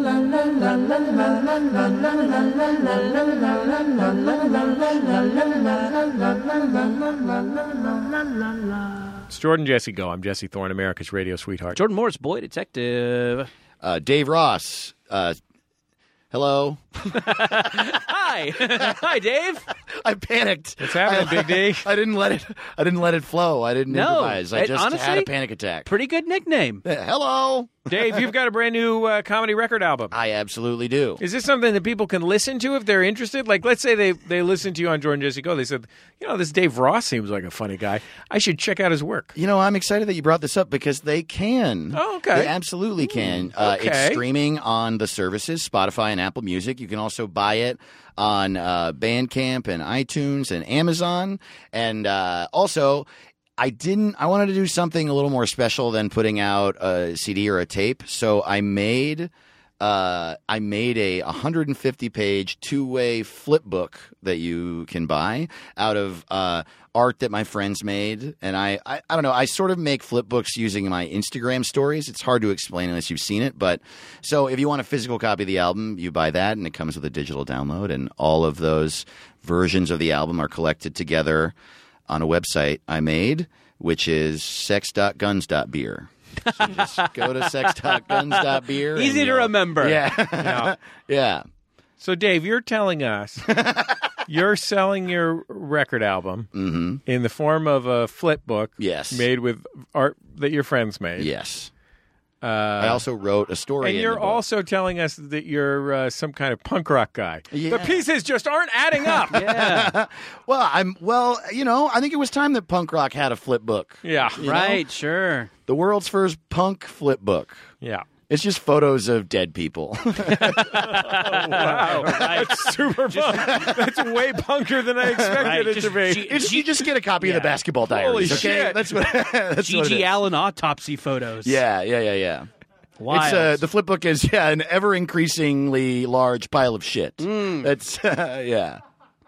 la la. It's Jordan Jesse Go. I'm Jesse Thorne, America's radio sweetheart. Jordan Morris, boy detective. Dave Ross. Hello. Hi. Hi, Dave. I panicked. What's happening, Big D? I didn't let it flow. I didn't No, improvise. I just honestly, had a panic attack. Pretty good nickname. Hello. Dave, you've got a brand new comedy record album. I absolutely do. Is this something that people can listen to if they're interested? Like, let's say they listen to you on Jordan Jesse Go. They said, this Dave Ross seems like a funny guy. I should check out his work. I'm excited that you brought this up because they can. Oh, okay. They absolutely can. Okay. It's streaming on the services, Spotify and Apple Music. You can also buy it on Bandcamp and iTunes and Amazon. And also, I wanted to do something a little more special than putting out a CD or a tape. So I made a 150-page two-way flip book that you can buy out of art that my friends made. And I don't know, I sort of make flip books using my Instagram stories. It's hard to explain unless you've seen it. But so if you want a physical copy of the album, you buy that, and it comes with a digital download. And all of those versions of the album are collected together on a website I made, which is sex.guns.beer. So you just go to sex.guns.beer. Easy to remember. Yeah. Yeah. So, Dave, you're telling us You're selling your record album in the form of a flip book. Yes. Made with art that your friends made. Yes. I also wrote a story. And in you're the book. also telling us that you're some kind of punk rock guy. Yeah. The pieces just aren't adding up. Yeah. Well, you know, I think it was time that punk rock had a flip book. Yeah. You Right, know? sure. The world's first punk flip book. Yeah. It's just photos of dead people. Wow. That's super punk. That's way punker than I expected it to be. You just get a copy of the Basketball Diaries. Holy Okay, shit. that's what. That's what it G.G. is. Allen autopsy photos. Yeah. Wild. It's the flip book is an ever increasingly large pile of shit. That's yeah.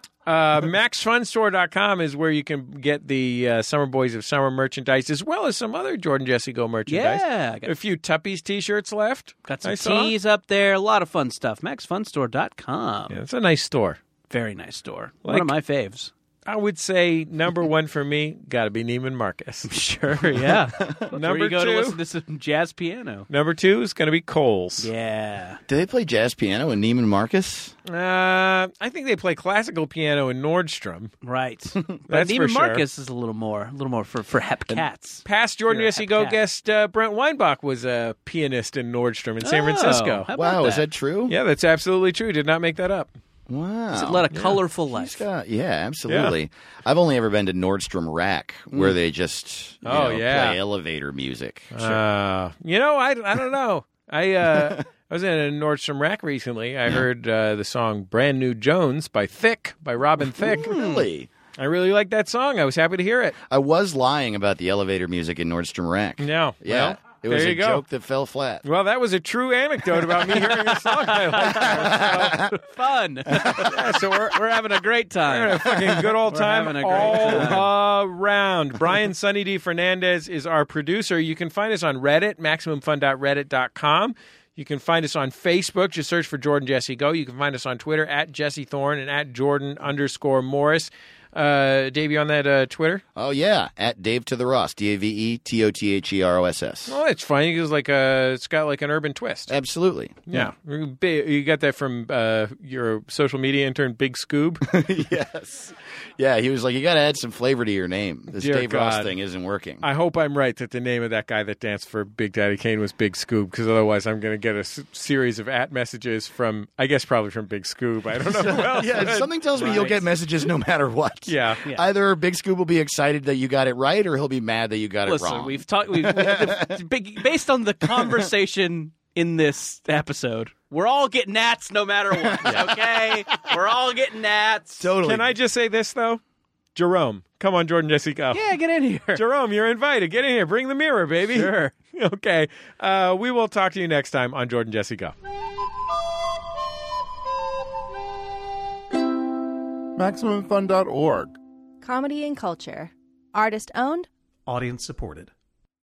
MaxFunStore.com is where you can get the Summer Boys of Summer merchandise, as well as some other Jordan Jesse Go merchandise. Yeah, I got a few Tuppies T-shirts left. Got some I saw. tees up there. A lot of fun stuff. MaxFunStore.com. Yeah, it's a nice store. Very nice store. One Like- of my faves. I would say number one for me, got to be Neiman Marcus. Sure, yeah. Number Where you go two, to listen to some jazz piano. Number two is going to be Kohl's. Yeah. Do they play jazz piano in Neiman Marcus? I think they play classical piano in Nordstrom. Right. That's But for Neiman sure. Marcus is a little more for hep cats. Past Jordan You're a Jesse hep Go cat. guest Brent Weinbach was a pianist in Nordstrom in San Oh, Francisco. how about Wow, is that true? Yeah, that's absolutely true. Did not make that up. Wow. It's led a colorful life. Yeah, absolutely. I've only ever been to Nordstrom Rack, where they just play elevator music. You know, I don't know. I was in a Nordstrom Rack recently. I heard the song "Brand New Jones" by Thicke, by Robin Thicke. Really? I really liked that song. I was happy to hear it. I was lying about the elevator music in Nordstrom Rack. No, Yeah. well, It was there a you go. joke that fell flat. Well, that was a true anecdote about me hearing a song I liked. So, Fun. yeah, so we're having a great We're having a time. fucking good old We're time having a great all time. around. Brian Sunny D. Fernandez is our producer. You can find us on Reddit, MaximumFun.reddit.com. You can find us on Facebook. Just search for Jordan Jesse Go. You can find us on Twitter at Jesse Thorne and at Jordan_Morris. Dave, you on that Twitter? Oh, yeah. At Dave to the Ross. DAVETOTHEROSS. Oh, it's funny because it's got like an urban twist. Absolutely. Yeah. You got that from your social media intern, Big Scoob? Yes. Yeah, he was like, you got to add some flavor to your name. This Dear Dave Ross God. thing isn't working. I hope I'm right that the name of that guy that danced for Big Daddy Kane was Big Scoob, because otherwise I'm going to get a series of messages from, I guess probably from Big Scoob. I don't know who else. Yeah, something tells me you'll get messages no matter what. Yeah. Either Big Scoob will be excited that you got it right, or he'll be mad that you got it wrong. We've talked. Based on the conversation in this episode, we're all getting gnats no matter what. Okay, we're all getting gnats. Totally. Can I just say this, though? Jerome, come on, Jordan Jesse, go. Yeah, get in here. Jerome, you're invited. Get in here. Bring the mirror, baby. Sure. Okay. We will talk to you next time on Jordan Jesse Go. MaximumFun.org. Comedy and culture. Artist owned. Audience supported.